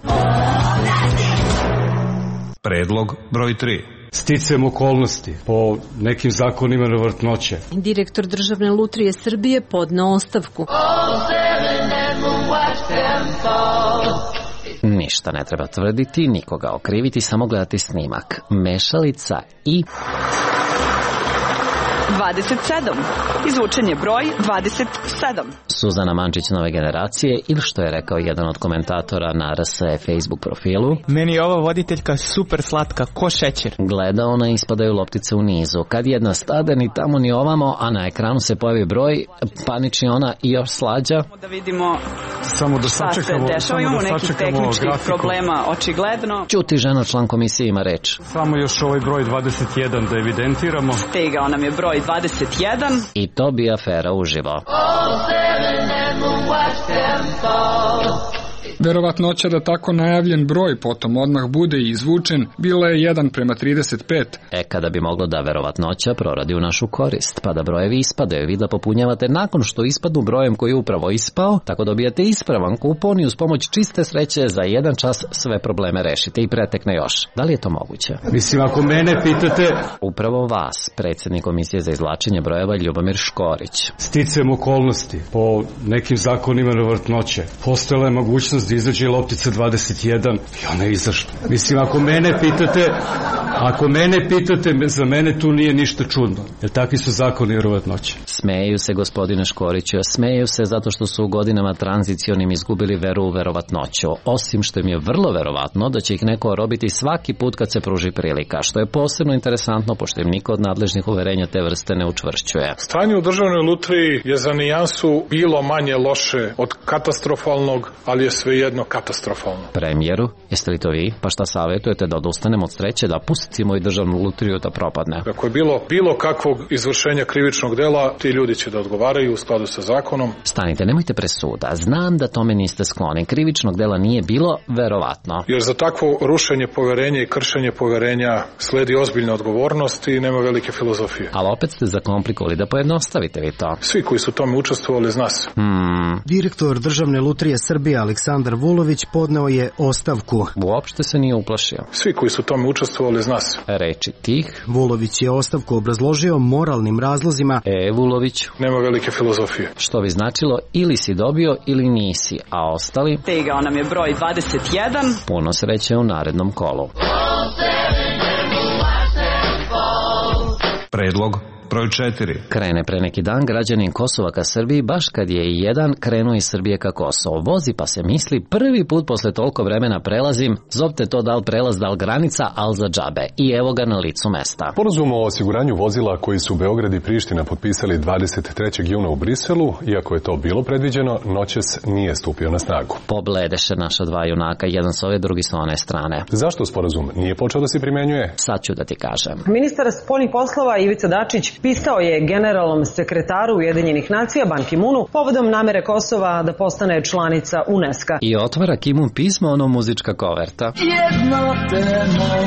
[SPEAKER 8] Predlog broj 3.
[SPEAKER 3] Sticajem okolnosti, po nekim zakonima na vrtnoće.
[SPEAKER 20] Direktor Državne lutrije Srbije podneo ostavku.
[SPEAKER 16] Ništa ne treba tvrditi, nikoga okriviti, samo gledati snimak. Mešalica i...
[SPEAKER 22] 27. Izvučen je broj 27.
[SPEAKER 16] Suzana Mančić nove generacije, ili što je rekao jedan od komentatora na RSE Facebook profilu.
[SPEAKER 23] Meni je ova voditeljka super slatka, ko šećer.
[SPEAKER 16] Gleda ona, ispadaju loptice u nizu. Kad jedna stade, ni tamo ni ovamo, a na ekranu se pojavi broj, paniči ona i još slađa.
[SPEAKER 22] Da vidimo
[SPEAKER 3] samo da
[SPEAKER 22] šta se dešava, imamo nekih tehničkih problema, očigledno.
[SPEAKER 16] Ćuti žena, član komisije ima reč.
[SPEAKER 3] Samo još ovaj broj 21 da evidentiramo.
[SPEAKER 22] Stigao nam je broj 21.
[SPEAKER 16] I to bi afera uživo.
[SPEAKER 4] Verovatnoća da tako najavljen broj potom odmah bude i izvučen bila je 1:35.
[SPEAKER 16] Kada bi moglo da verovatnoća proradi u našu korist, pa da brojevi ispadaju, vi da popunjavate nakon što ispadnu brojem koji je upravo ispao, tako dobijate ispravan kupon i uz pomoć čiste sreće za 1 čas sve probleme rešite i pretekne još. Da li je to moguće?
[SPEAKER 3] Mislim, ako mene pitate...
[SPEAKER 16] Upravo vas, predsjednik Komisije za izvlačenje brojeva Ljubomir Škorić.
[SPEAKER 3] Sticajem okolnosti, po nekim zakonima verovatnoće, postojala je mogućnost da izađe loptica 21 i ona je izašla. Mislim, ako mene pitate, za mene tu nije ništa čudno, jer takvi su zakoni verovatnoće.
[SPEAKER 16] Smeju se, gospodine Škoriću, smeju se zato što su u godinama tranzicionim izgubili veru u verovatnoću, osim što im je vrlo verovatno da će ih neko orobiti svaki put kad se pruži prilika, što je posebno interesantno pošto im niko od nadležnih uverenja te vrste ne učvršćuje.
[SPEAKER 5] Stanje u državnoj lutriji je za nijansu bilo manje loše od katastrofalnog, ali je svejedno katastrofalno.
[SPEAKER 16] Premijeru, jeste li to vi? Pa šta savjetujete, da odustanemo od sreće, da pustimo i državnu lutriju da propadne?
[SPEAKER 5] Ako je bilo kakvog izvršenja krivičnog dela, ti ljudi će da odgovaraju u skladu sa zakonom.
[SPEAKER 16] Stanite, nemojte presuda. Znam da tome niste skloni. Krivičnog dela nije bilo, verovatno.
[SPEAKER 5] Jer za takvo rušenje poverenja i kršenje poverenja sledi ozbiljna odgovornost i nema velike filozofije.
[SPEAKER 16] Ali opet ste zakomplikovali, da pojednostavite vi to.
[SPEAKER 5] Svi koji su tome učestvovali zna se.
[SPEAKER 6] Direktor Državne lutrije Srbije Aleksandar Vulović podneo je ostavku.
[SPEAKER 16] Uopšte se nije uplašio.
[SPEAKER 5] Svi koji su tome učestvovali zna se.
[SPEAKER 16] Reči tih.
[SPEAKER 6] Vulović je ostavku obrazložio moralnim razlozima.
[SPEAKER 16] Vulović.
[SPEAKER 5] Nema velike filozofije.
[SPEAKER 16] Što bi značilo ili si dobio ili nisi, a ostali...
[SPEAKER 22] Stigao nam je broj 21.
[SPEAKER 16] Puno sreće u narednom kolu.
[SPEAKER 8] Predlog broj 4.
[SPEAKER 16] Krene pre neki dan građanin Kosova ka Srbiji, baš kad je i jedan krenuo iz Srbije ka Kosovo. Vozi pa se misli, prvi put posle toliko vremena prelazim, zovte to da li prelaz, da li granica, al za džabe. I evo ga na licu mesta.
[SPEAKER 9] Sporazum o osiguranju vozila koji su Beograd i Priština potpisali 23. juna u Briselu, iako je to bilo predviđeno, noćas nije stupio na snagu.
[SPEAKER 16] Pobledeše naša dva junaka, jedan s ove, drugi s one strane.
[SPEAKER 9] Zašto sporazum nije počeo da se primenjuje?
[SPEAKER 16] Sad ću da ti kažem.
[SPEAKER 15] Ministar spoljnih poslova Ivica Dačić pisao je generalnom sekretaru Ujedinjenih nacija Ban Ki-moonu povodom namere Kosova da postane članica UNESCO-a.
[SPEAKER 16] I otvara Ki-moon pismo, ono muzička koverta.
[SPEAKER 10] Jedno te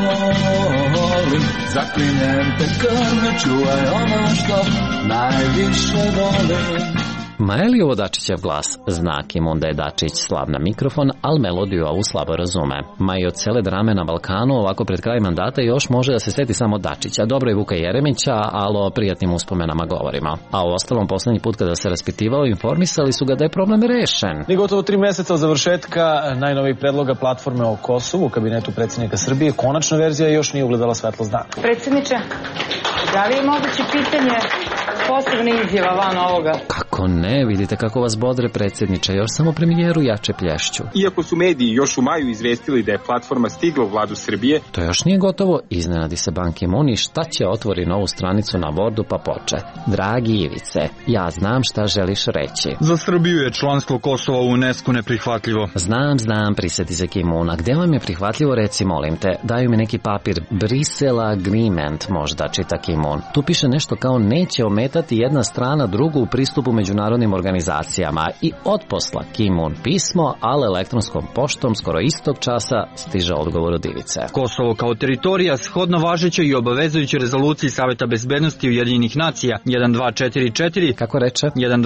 [SPEAKER 10] molim, zaklinem te krvne, čuvaj ono što najviše volim.
[SPEAKER 16] Ma je li ovo Dačićev glas? Zna Ki-moon da je Dačić slav na mikrofon, ali melodiju ovu slabo razume. Ma i od cele drame na Balkanu ovako pred kraj mandata još može da se seti samo Dačića, dobro i Vuka Jeremića, ali o prijatnim uspomenama govorimo. A u ostalom poslednji put kada se raspitivao, informisali su ga da je problem rešen.
[SPEAKER 21] Ni gotovo 3 meseca od završetka najnovih predloga platforme o Kosovu u kabinetu predsjednika Srbije, konačna verzija još nije ugledala svetlost dana.
[SPEAKER 25] Predsjedniče, da li je moguće pitanje posebne izjava van ovoga?
[SPEAKER 16] Kako ne, vidite kako vas bodre predsjedniče, još samo premijeru jače plješću.
[SPEAKER 28] Iako su mediji još u maju izvestili da je platforma stigla u vladu Srbije,
[SPEAKER 16] to još nije gotovo, iznenadi se Ban Ki-moon i šta će otvori novu stranicu na Wordu pa poče. Dragi Ivice, ja znam šta želiš reći.
[SPEAKER 29] Za Srbiju je članstvo Kosova u UNESCO neprihvatljivo.
[SPEAKER 16] Znam, prisjeti se Ki-moona. Gde vam je prihvatljivo, reci molim te, daju mi neki papir, Brussels Agreement možda, čita Ki-moon. Tu piše nešto kao neće ometati jedna strana drugu u pristupu međunarodnim organizacijama i otposla Ki-moon pismo, ali elektronskom poštom skoro istog časa stiže odgovor od Ivice.
[SPEAKER 29] Kosovo kao teritorija shodno važećoj i obavezujućoj rezoluciji Saveta bezbednosti Ujedinjenih nacija 1244.
[SPEAKER 16] Kako reče?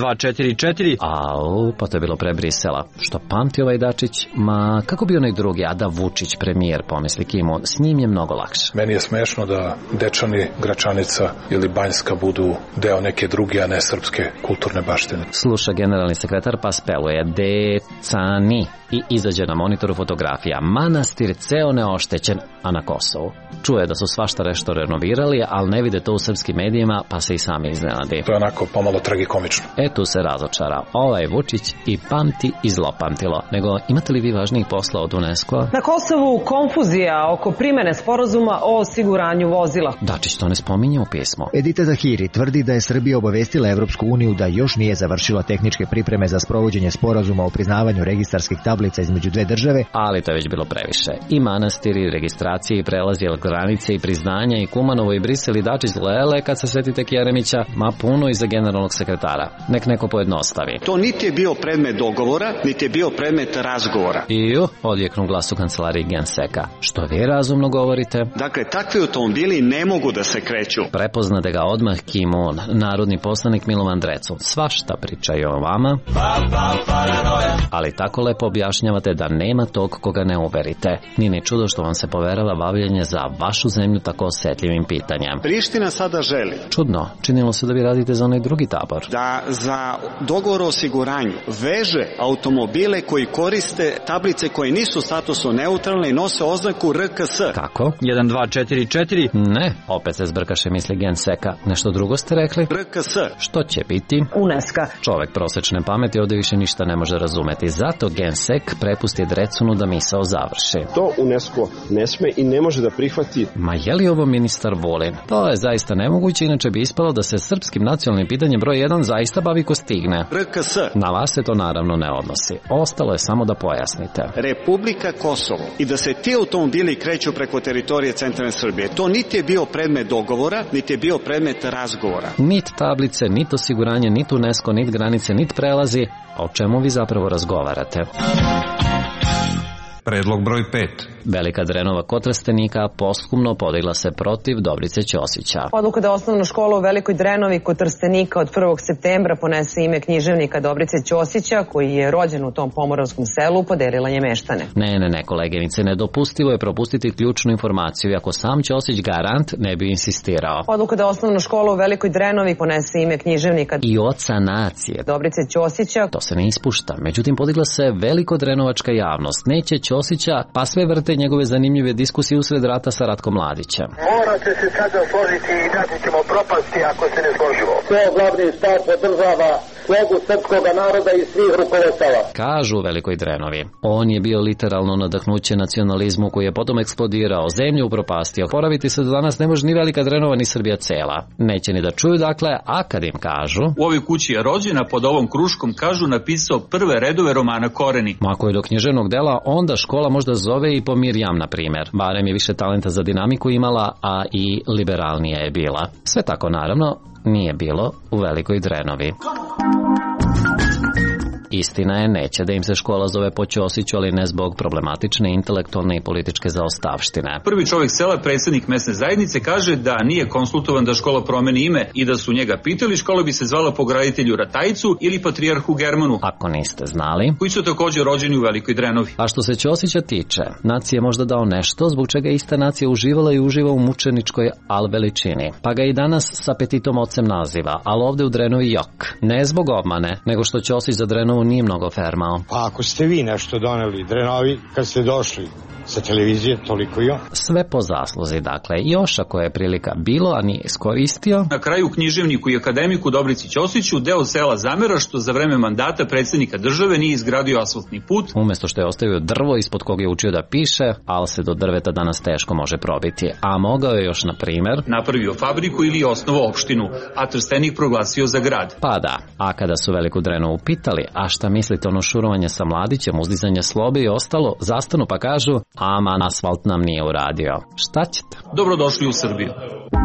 [SPEAKER 29] 1244.
[SPEAKER 16] Pa to je bilo pre Brisela. Što pamti ovaj Dačić? Ma kako bi onaj drugi, a da Vučić premijer, pomisli Ki-moon, s njim je mnogo lakše.
[SPEAKER 5] Meni je smešno da Dečani, Gračanica ili Banjska budu deo neke druge, a ne srpske kulturne baštine.
[SPEAKER 16] Sluša generalni sekretar pa speluje Decani i izađe na monitoru fotografija. Manastir ceo neoštećen, a na Kosovu. Čuje da su svašta nešto renovirali, ali ne vide to u srpskim medijima, pa se i sami iznenadi.
[SPEAKER 5] To je onako pomalo tragikomično.
[SPEAKER 16] Tu se razočara. Ovaj Vučić i pamti i zlopamtilo. Nego, imate li vi važnijih posla od UNESCO-a?
[SPEAKER 15] Na Kosovu konfuzija oko primene sporazuma o osiguranju vozila.
[SPEAKER 16] Dačić to ne spominje u pismu.
[SPEAKER 30] Edita Zahiri tvrdi da je Srbija obavestila Evropsku uniju da još
[SPEAKER 1] nije završilo tehničke pripreme za sprovođenje sporazuma o priznavanju registarskih tablica između dve države,
[SPEAKER 16] ali to je već bilo previše. I manastiri, registracije i prelazi granice i priznanja i Kumanovo i Brisel i Dačić lele kad se setite Jeremića, ma puno i za generalnog sekretara. Nek neko pojednostavi.
[SPEAKER 2] To niti je bio predmet dogovora, niti je bio predmet razgovora.
[SPEAKER 16] Odjeknu glas u kancelariji Genseka. Što vi razumno govorite?
[SPEAKER 2] Dakle, takvi automobili ne mogu da se kreću.
[SPEAKER 16] Prepoznade ga odmah Kimun, narodni poslanik Milovan Drecu. Svašta pričaju o vama, ali tako lepo objašnjavate da nema tog koga ne uverite. Nije ni čudo što vam se poverava bavljenje za vašu zemlju tako osjetljivim pitanjem.
[SPEAKER 2] Priština sada želi.
[SPEAKER 16] Čudno, činilo se da vi radite za onaj drugi tabor.
[SPEAKER 2] Da za dogovor o osiguranju veže automobile koji koriste tablice koje nisu statusno neutralne i nose oznaku RKS.
[SPEAKER 16] Kako?
[SPEAKER 29] 1244?
[SPEAKER 16] Ne, opet se zbrkaše misli Genseka. Nešto drugo ste rekli?
[SPEAKER 2] RKS.
[SPEAKER 16] Što će biti?
[SPEAKER 15] UNESCO.
[SPEAKER 16] Čovek prosečne pameti ovde više ništa ne može razumeti. Zato Gensek prepusti Drecunu da misao završi.
[SPEAKER 7] To UNESCO ne sme i ne može da prihvati.
[SPEAKER 16] Ma je li ovo ministar Vulin? To je zaista nemoguće, inače bi ispalo da se srpskim nacionalnim pitanjem broj 1 zaista bavi ko stigne.
[SPEAKER 2] RKS.
[SPEAKER 16] Na vas se to naravno ne odnosi. Ostalo je samo da pojasnite.
[SPEAKER 2] Republika Kosovo i da se ti automobili kreću preko teritorije centralne Srbije. To niti je bio predmet dogovora, niti je bio predmet razgovora.
[SPEAKER 16] Nit tablice, nit osiguranje, nit UNESCO, nit granice, nit prelazi. O čemu vi zapravo razgovarate?
[SPEAKER 8] Predlog broj 5.
[SPEAKER 16] Velika Drenova kod Trstenika posthumno podigla se protiv Dobrice Ćosića.
[SPEAKER 15] Odluka da osnovnu školu u Velikoj Drenovi kod Trstenika od 1. septembra ponese ime književnika Dobrice Ćosića, koji je rođen u tom pomoravskom selu, podelila je meštane.
[SPEAKER 16] Ne, koleginice, nedopustivo je propustiti ključnu informaciju, iako sam Ćosić garant ne bi insistirao.
[SPEAKER 15] Odluka da osnovnu školu u Velikoj Drenovi ponese ime književnika
[SPEAKER 16] i oca nacije
[SPEAKER 15] Dobrice Ćosića.
[SPEAKER 16] To se ne ispušta, međutim podigla se velikodrenovačka javnost. Neće Ćosića, pa sve vrte njegove zanimljive diskusije usred rata sa Ratkom Mladićem.
[SPEAKER 11] Morate se sada složiti i inače ćemo propasti ako se ne složimo.
[SPEAKER 13] Sve glavni stav podržava slogu srpskog naroda i svih rukovodstava.
[SPEAKER 16] Kažu u Velikoj Drenovi. On je bio literalno nadahnuće nacionalizmu koji je potom eksplodirao, zemlju upropastio. Poraviti se do danas ne može ni Velika Drenova ni Srbija cela. Neće ni da čuju, dakle, a kad im kažu...
[SPEAKER 19] U ovoj kući je rođena, pod ovom kruškom, kažu, napisao prve redove romana Koreni.
[SPEAKER 16] Ma ako je do književnog dela, onda škola možda zove i po Mirjam, na primjer. Barem je više talenta za dinamiku imala, a i liberalnija je bila. Sve tako, naravno, nije bilo u Velikoj Drenovi. Istina je, neće da im se škola zove po Ćosiću, ali ne zbog problematične intelektualne i političke zaostavštine.
[SPEAKER 19] Prvi čovjek sela, predsjednik mesne zajednice, kaže da nije konsultovan da škola promeni ime i da su njega pitali, škola bi se zvala po graditelju Ratajcu ili patrijarhu Germanu.
[SPEAKER 16] Ako niste znali.
[SPEAKER 19] Koji su također rođeni u Velikoj Drenovi.
[SPEAKER 16] A što se Ćosića tiče, nacija je možda dao nešto zbog čega je ista nacija uživala i uživa u mučeničkoj veličini. Pa ga i danas sa Petitom ocem naziva, ali ovde u Drenovi jok. Ne zbog obmane, nego što Ćosić za Drenovu nije mnogo fermao.
[SPEAKER 13] Pa ako ste vi nešto doneli Drenovi kad ste došli sa televizije, toliko i on.
[SPEAKER 16] Sve po zasluzi, dakle, još ako je prilika bilo, a nije iskoristio.
[SPEAKER 19] Na kraju književniku i akademiku Dobrici Ćosiću deo sela zamera što za vreme mandata predsjednika države nije izgradio asfaltni put.
[SPEAKER 16] Umesto što je ostavio drvo ispod koga je učio da piše, ali se do drveta danas teško može probiti. A mogao je još, na primer,
[SPEAKER 19] napravio fabriku ili osnovao opštinu, a Trstenik proglasio za grad.
[SPEAKER 16] Pa da, a kada su Veliku Drenovu pitali, a šta mislite ono šurovanje sa Mladićem, uzdizanje slobe i ostalo, zastanu pa kažu, aman, asfalt nam nije uradio. Šta ćete?
[SPEAKER 19] Dobrodošli u Srbiju.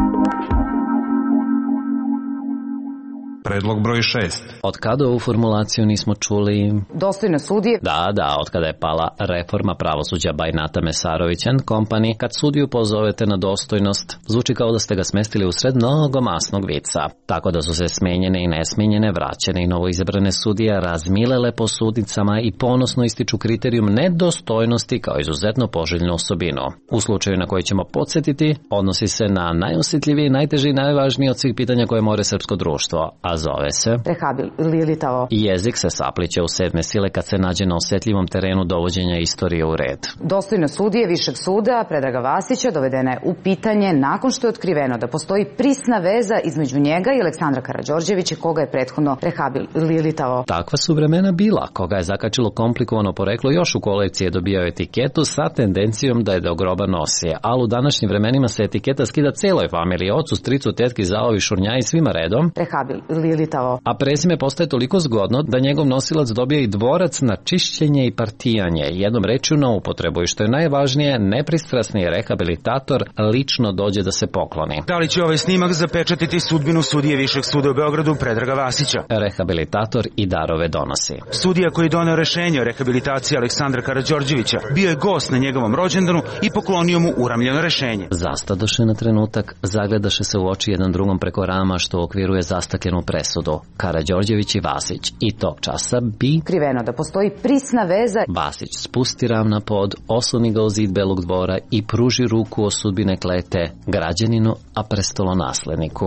[SPEAKER 8] Predlog broj 6.
[SPEAKER 16] Od kada ovu formulaciju nismo čuli?
[SPEAKER 14] Dostojno sudije?
[SPEAKER 16] Da, od kada je pala reforma pravosuđa by Nata Mesarović and Company, kad sudiju pozovete na dostojnost, zvuči kao da ste ga smestili u sred mnogo masnog vica. Tako da su se smenjene i nesmenjene, vraćene i novoizabrane sudije razmilele po sudnicama i ponosno ističu kriterijum nedostojnosti kao izuzetno poželjnu osobinu. U slučaju na koji ćemo podsjetiti, odnosi se na najosjetljiviji, najteži i najvažniji od svih pitanja koje more srpsko društvo, a zove se
[SPEAKER 14] rehabilitao.
[SPEAKER 16] Jezik se sapliće u sedme sile kad se nađe na osjetljivom terenu dovođenja istorije u red.
[SPEAKER 14] Dostojno sudije Višeg suda Predraga Vasića dovedena je u pitanje nakon što je otkriveno da postoji prisna veza između njega i Aleksandra Karađorđevića koga je prethodno rehabilitao.
[SPEAKER 16] Takva su vremena bila, koga je zakačilo komplikovano poreklo još u kolekciji je dobijao etiketu sa tendencijom da je do groba nosi, ali u današnjim vremenima se etiketa skida celoj familiji, ocu, stricu, tetki, zaovi, šurnjaji, svima redom.
[SPEAKER 14] Lilitavo.
[SPEAKER 16] A prezime postaje toliko zgodno da njegov nosilac dobija i dvorac na čišćenje i partijanje. Jednom rečju na upotrebu i što je najvažnije, nepristrasni rehabilitator lično dođe da se pokloni.
[SPEAKER 4] Da li će ovaj snimak zapečatiti sudbinu sudije Višeg suda u Beogradu Predraga Vasića?
[SPEAKER 16] Rehabilitator i darove donosi.
[SPEAKER 4] Sudija koji je doneo rešenje o rehabilitaciji Aleksandra Karađorđevića bio je gost na njegovom rođendanu i poklonio mu uramljeno rešenje.
[SPEAKER 16] Zastadoše na trenutak, zagledaše se u oči jedan drugom preko rama što okviruje zastakljenu presudu. Karađorđević i Vasić. I tog časa bi
[SPEAKER 14] otkriveno da postoji prisna veza.
[SPEAKER 16] Vasić spusti ram na pod, osloni ga u zid Belog dvora i pruži ruku o sudbine klete građaninu, a prestolonasledniku.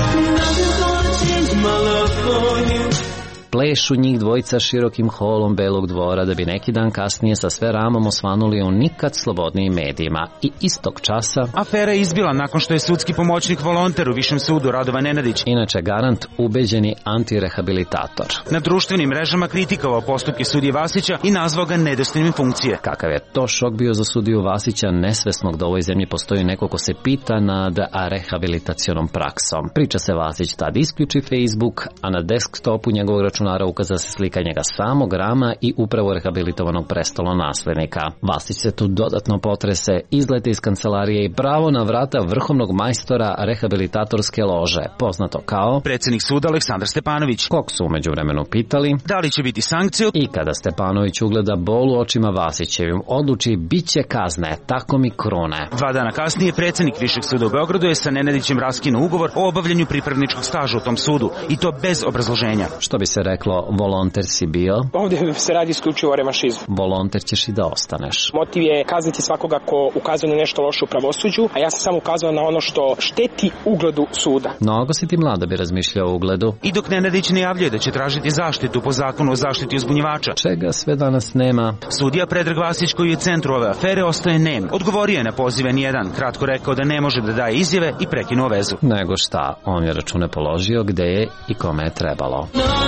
[SPEAKER 16] Plešu njih dvojica širokim holom Belog dvora da bi neki dan kasnije sa sve ramom osvanuli u nikad slobodnijim medijima. I istog časa
[SPEAKER 4] afera je izbila nakon što je sudski pomoćnik volonter u Višem sudu Radovan Nenadić,
[SPEAKER 16] inače garant, ubeđeni antirehabilitator,
[SPEAKER 4] na društvenim mrežama kritikovao postupke sudije Vasića i nazvao ga nedostojnim funkcije.
[SPEAKER 16] Kakav je to šok bio za sudiju Vasića, nesvesnog da u ovoj zemlji postoji neko ko se pita nad rehabilitacionom praksom. Priča se Vasić tad isključi Facebook, a na desktopu njegovog računa ukaza se slika njega samog rama i upravo rehabilitovanog prestolonaslednika. Vasić se tu dodatno potrese, izlete iz kancelarije i pravo na vrata vrhovnog majstora rehabilitatorske lože, poznato kao
[SPEAKER 4] predsjednik suda Aleksandar Stepanović,
[SPEAKER 16] kog su umeđu vremenu pitali
[SPEAKER 4] da li će biti sankcije,
[SPEAKER 16] i kada Stepanović ugleda bol u očima Vasićevim, odluči biće kazne, tako mi krune.
[SPEAKER 4] 2 dana kasnije predsjednik Višeg suda u Beogradu je sa Nenadićem raskinuo ugovor o obavljanju pripravničkog staža u tom sudu i to bez obrazloženja.
[SPEAKER 16] Što bi se reklo, volonter si bio.
[SPEAKER 12] Ovdje se radi isključivo o revanšizmu.
[SPEAKER 16] Volonter ćeš i da ostaneš.
[SPEAKER 12] Motiv je kazniti svakoga ko ukazuje na nešto loše u pravosuđu, a ja sam samo ukazao na ono što šteti ugledu suda.
[SPEAKER 16] Mnogo si ti mlada bi razmišljao o ugledu.
[SPEAKER 4] I dok Nenadić najavljuje da će tražiti zaštitu po zakonu o zaštiti uzbunjivača,
[SPEAKER 16] čega sve danas nema,
[SPEAKER 4] sudija Predrag Vasić, koji je u centru ove afere, ostaje nem. Odgovorio je na pozive nijedan, kratko rekao da ne može da daje izjave i prekinuo vezu.
[SPEAKER 16] Nego šta, on je račune položio gde je i kome je trebalo.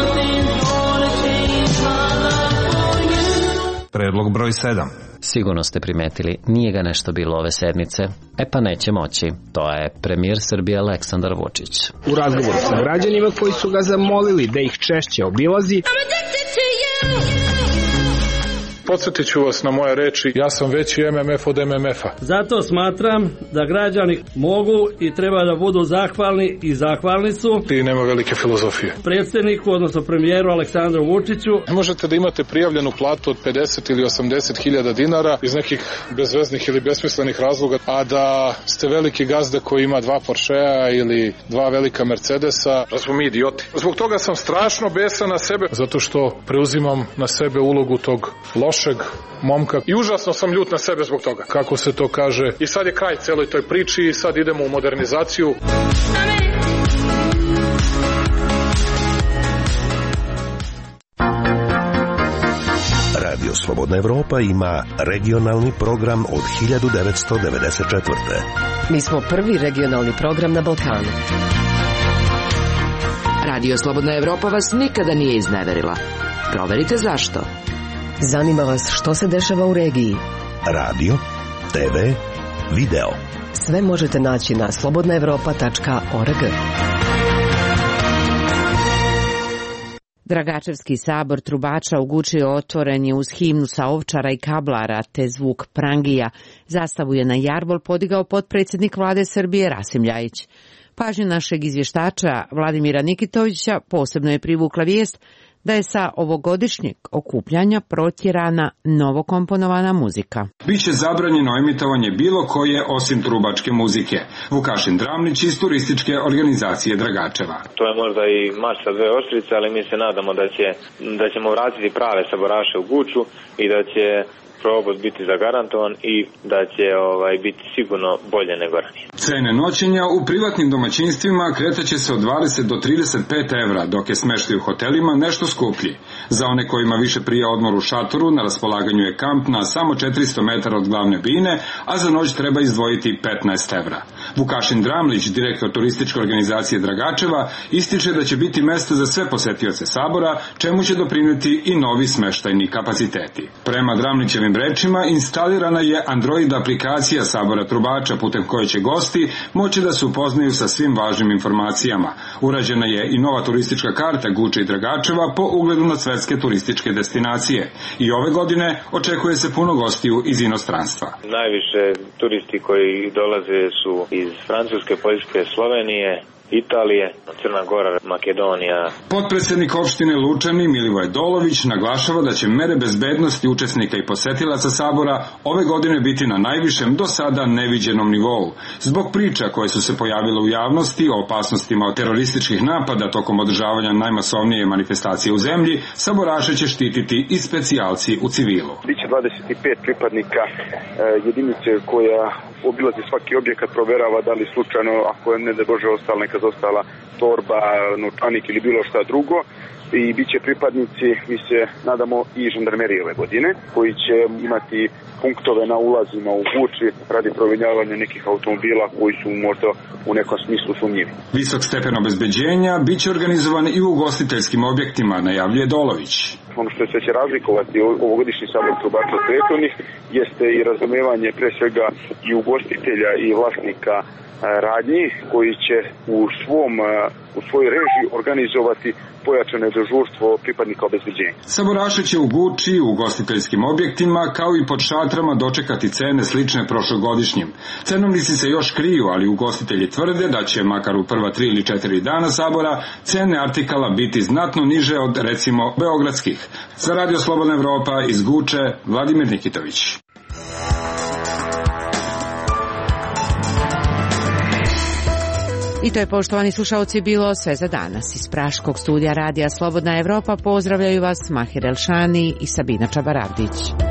[SPEAKER 8] Predlog broj 7.
[SPEAKER 16] Sigurno ste primetili, nije ga nešto bilo ove sedmice. E pa neće moći. To je premijer Srbije Aleksandar Vučić.
[SPEAKER 17] U razgovoru sa građanima koji su ga zamolili da ih češće obilazi,
[SPEAKER 5] podsjetit ću vas na moje reči, ja sam veći MMF od MMF-a.
[SPEAKER 18] Zato smatram da građani mogu i treba da budu zahvalni i zahvalni su.
[SPEAKER 5] I nema velike filozofije.
[SPEAKER 18] Predsjedniku, odnosno premijeru Aleksandru Vučiću.
[SPEAKER 5] Ne možete da imate prijavljenu platu od 50 ili 80 hiljada dinara iz nekih bezveznih ili besmislenih razloga, a da ste veliki gazda koji ima 2 Porschea ili 2 velika Mercedesa, da smo mi idioti. Zbog toga sam strašno besan na sebe, zato što preuzimam na sebe ulogu tog lošeg momka i užasno sam ljut na sebe zbog toga. Kako se to kaže, i sad je kraj celoj toj priči i sad idemo u modernizaciju.
[SPEAKER 20] Radio Slobodna Evropa ima regionalni program od 1994.
[SPEAKER 23] Mi smo prvi regionalni program na Balkanu. Radio Slobodna Evropa vas nikada nije izneverila. Proverite zašto. Zanima vas što se dešava u regiji.
[SPEAKER 20] Radio, TV, video.
[SPEAKER 23] Sve možete naći na slobodnaevropa.org.
[SPEAKER 24] Dragačevski sabor trubača u Guči otvoren je uz himnu sa Ovčara i Kablara te zvuk prangija. Zastavu je na jarbol podigao potpredsjednik vlade Srbije Rasim Ljajić. Pažnju našeg izvještača Vladimira Nikitovića posebno je privukla vijest da je sa ovogodišnjeg okupljanja protjerana novokomponovana muzika.
[SPEAKER 28] Biće zabranjeno emitovanje bilo koje osim trubačke muzike. Vukašin Dramnić iz turističke organizacije Dragačeva.
[SPEAKER 26] To je možda i mač sa 2 oštrice, ali mi se nadamo da ćemo vratiti prave saboraše u Guču i da će probod biti zagarantovan i da će biti sigurno bolje nego ranije.
[SPEAKER 28] Cene noćenja u privatnim domaćinstvima kretaće se od 20 do 35 evra, dok je smeštaj u hotelima nešto skuplji. Za one kojima više prija odmor u šatoru, na raspolaganju je kamp na samo 400 metara od glavne bine, a za noć treba izdvojiti 15 evra. Vukašin Dramlić, direktor turističke organizacije Dragačeva, ističe da će biti mesta za sve posetioce sabora, čemu će doprineti i novi smeštajni kapaciteti. Prema Dramlićevim rečima, instalirana je Android aplikacija sabora trubača putem koje će gosti gosti moći da se upoznaju sa svim važnim informacijama. Urađena je i nova turistička karta Guče i Dragačeva po ugledu na svetske turističke destinacije. I ove godine očekuje se puno gostiju iz inostranstva.
[SPEAKER 26] Najviše turisti koji dolaze su iz Francuske, Poljske, Slovenije, Italije, Crna Gora, Makedonija.
[SPEAKER 28] Potpredsednik opštine Lučani Milivoje Dolović naglašava da će mere bezbednosti učesnika i posetilaca sabora ove godine biti na najvišem do sada neviđenom nivou. Zbog priča koje su se pojavile u javnosti o opasnostima od terorističkih napada tokom održavanja najmasovnije manifestacije u zemlji, saboraše će štititi i specijalci u civilu.
[SPEAKER 1] Biće 25 pripadnika jedinice koja obilazi svaki objekat, proverava da li slučajno, ako je ne da Bože ostala neka zostala torba, novčanik ili bilo šta drugo. I bit će pripadnici, mi se nadamo, i žandarmerije ove godine, koji će imati punktove na ulazima u Guči radi proveravanja nekih automobila koji su možda u nekom smislu sumnjivi.
[SPEAKER 28] Visok stepen obezbeđenja bit će organizovan i u ugostiteljskim objektima, najavljuje Dolović.
[SPEAKER 1] Ono što će razlikovati ovogodišnji sabor trubača od prethodnih jeste i razumevanje pre svega i ugostitelja i vlasnika radnji koji će u svojoj režiji organizovati pojačane dežurstvo pripadnika obezbeđenja.
[SPEAKER 28] Saboraše će u Guči, u ugostiteljskim objektima, kao i pod šatrama dočekati cene slične prošlogodišnjim. Cenovnici se još kriju, ali ugostitelji tvrde da će, makar u prva 3 ili 4 dana sabora, cene artikala biti znatno niže od, recimo, beogradskih. Za Radio Slobodna Evropa iz Guče, Vladimir Nikitović.
[SPEAKER 24] I to je, poštovani slušalci, bilo sve za danas. Iz Praškog studija Radija Slobodna Evropa pozdravljaju vas Mahir Elšani i Sabina Čabaravdić.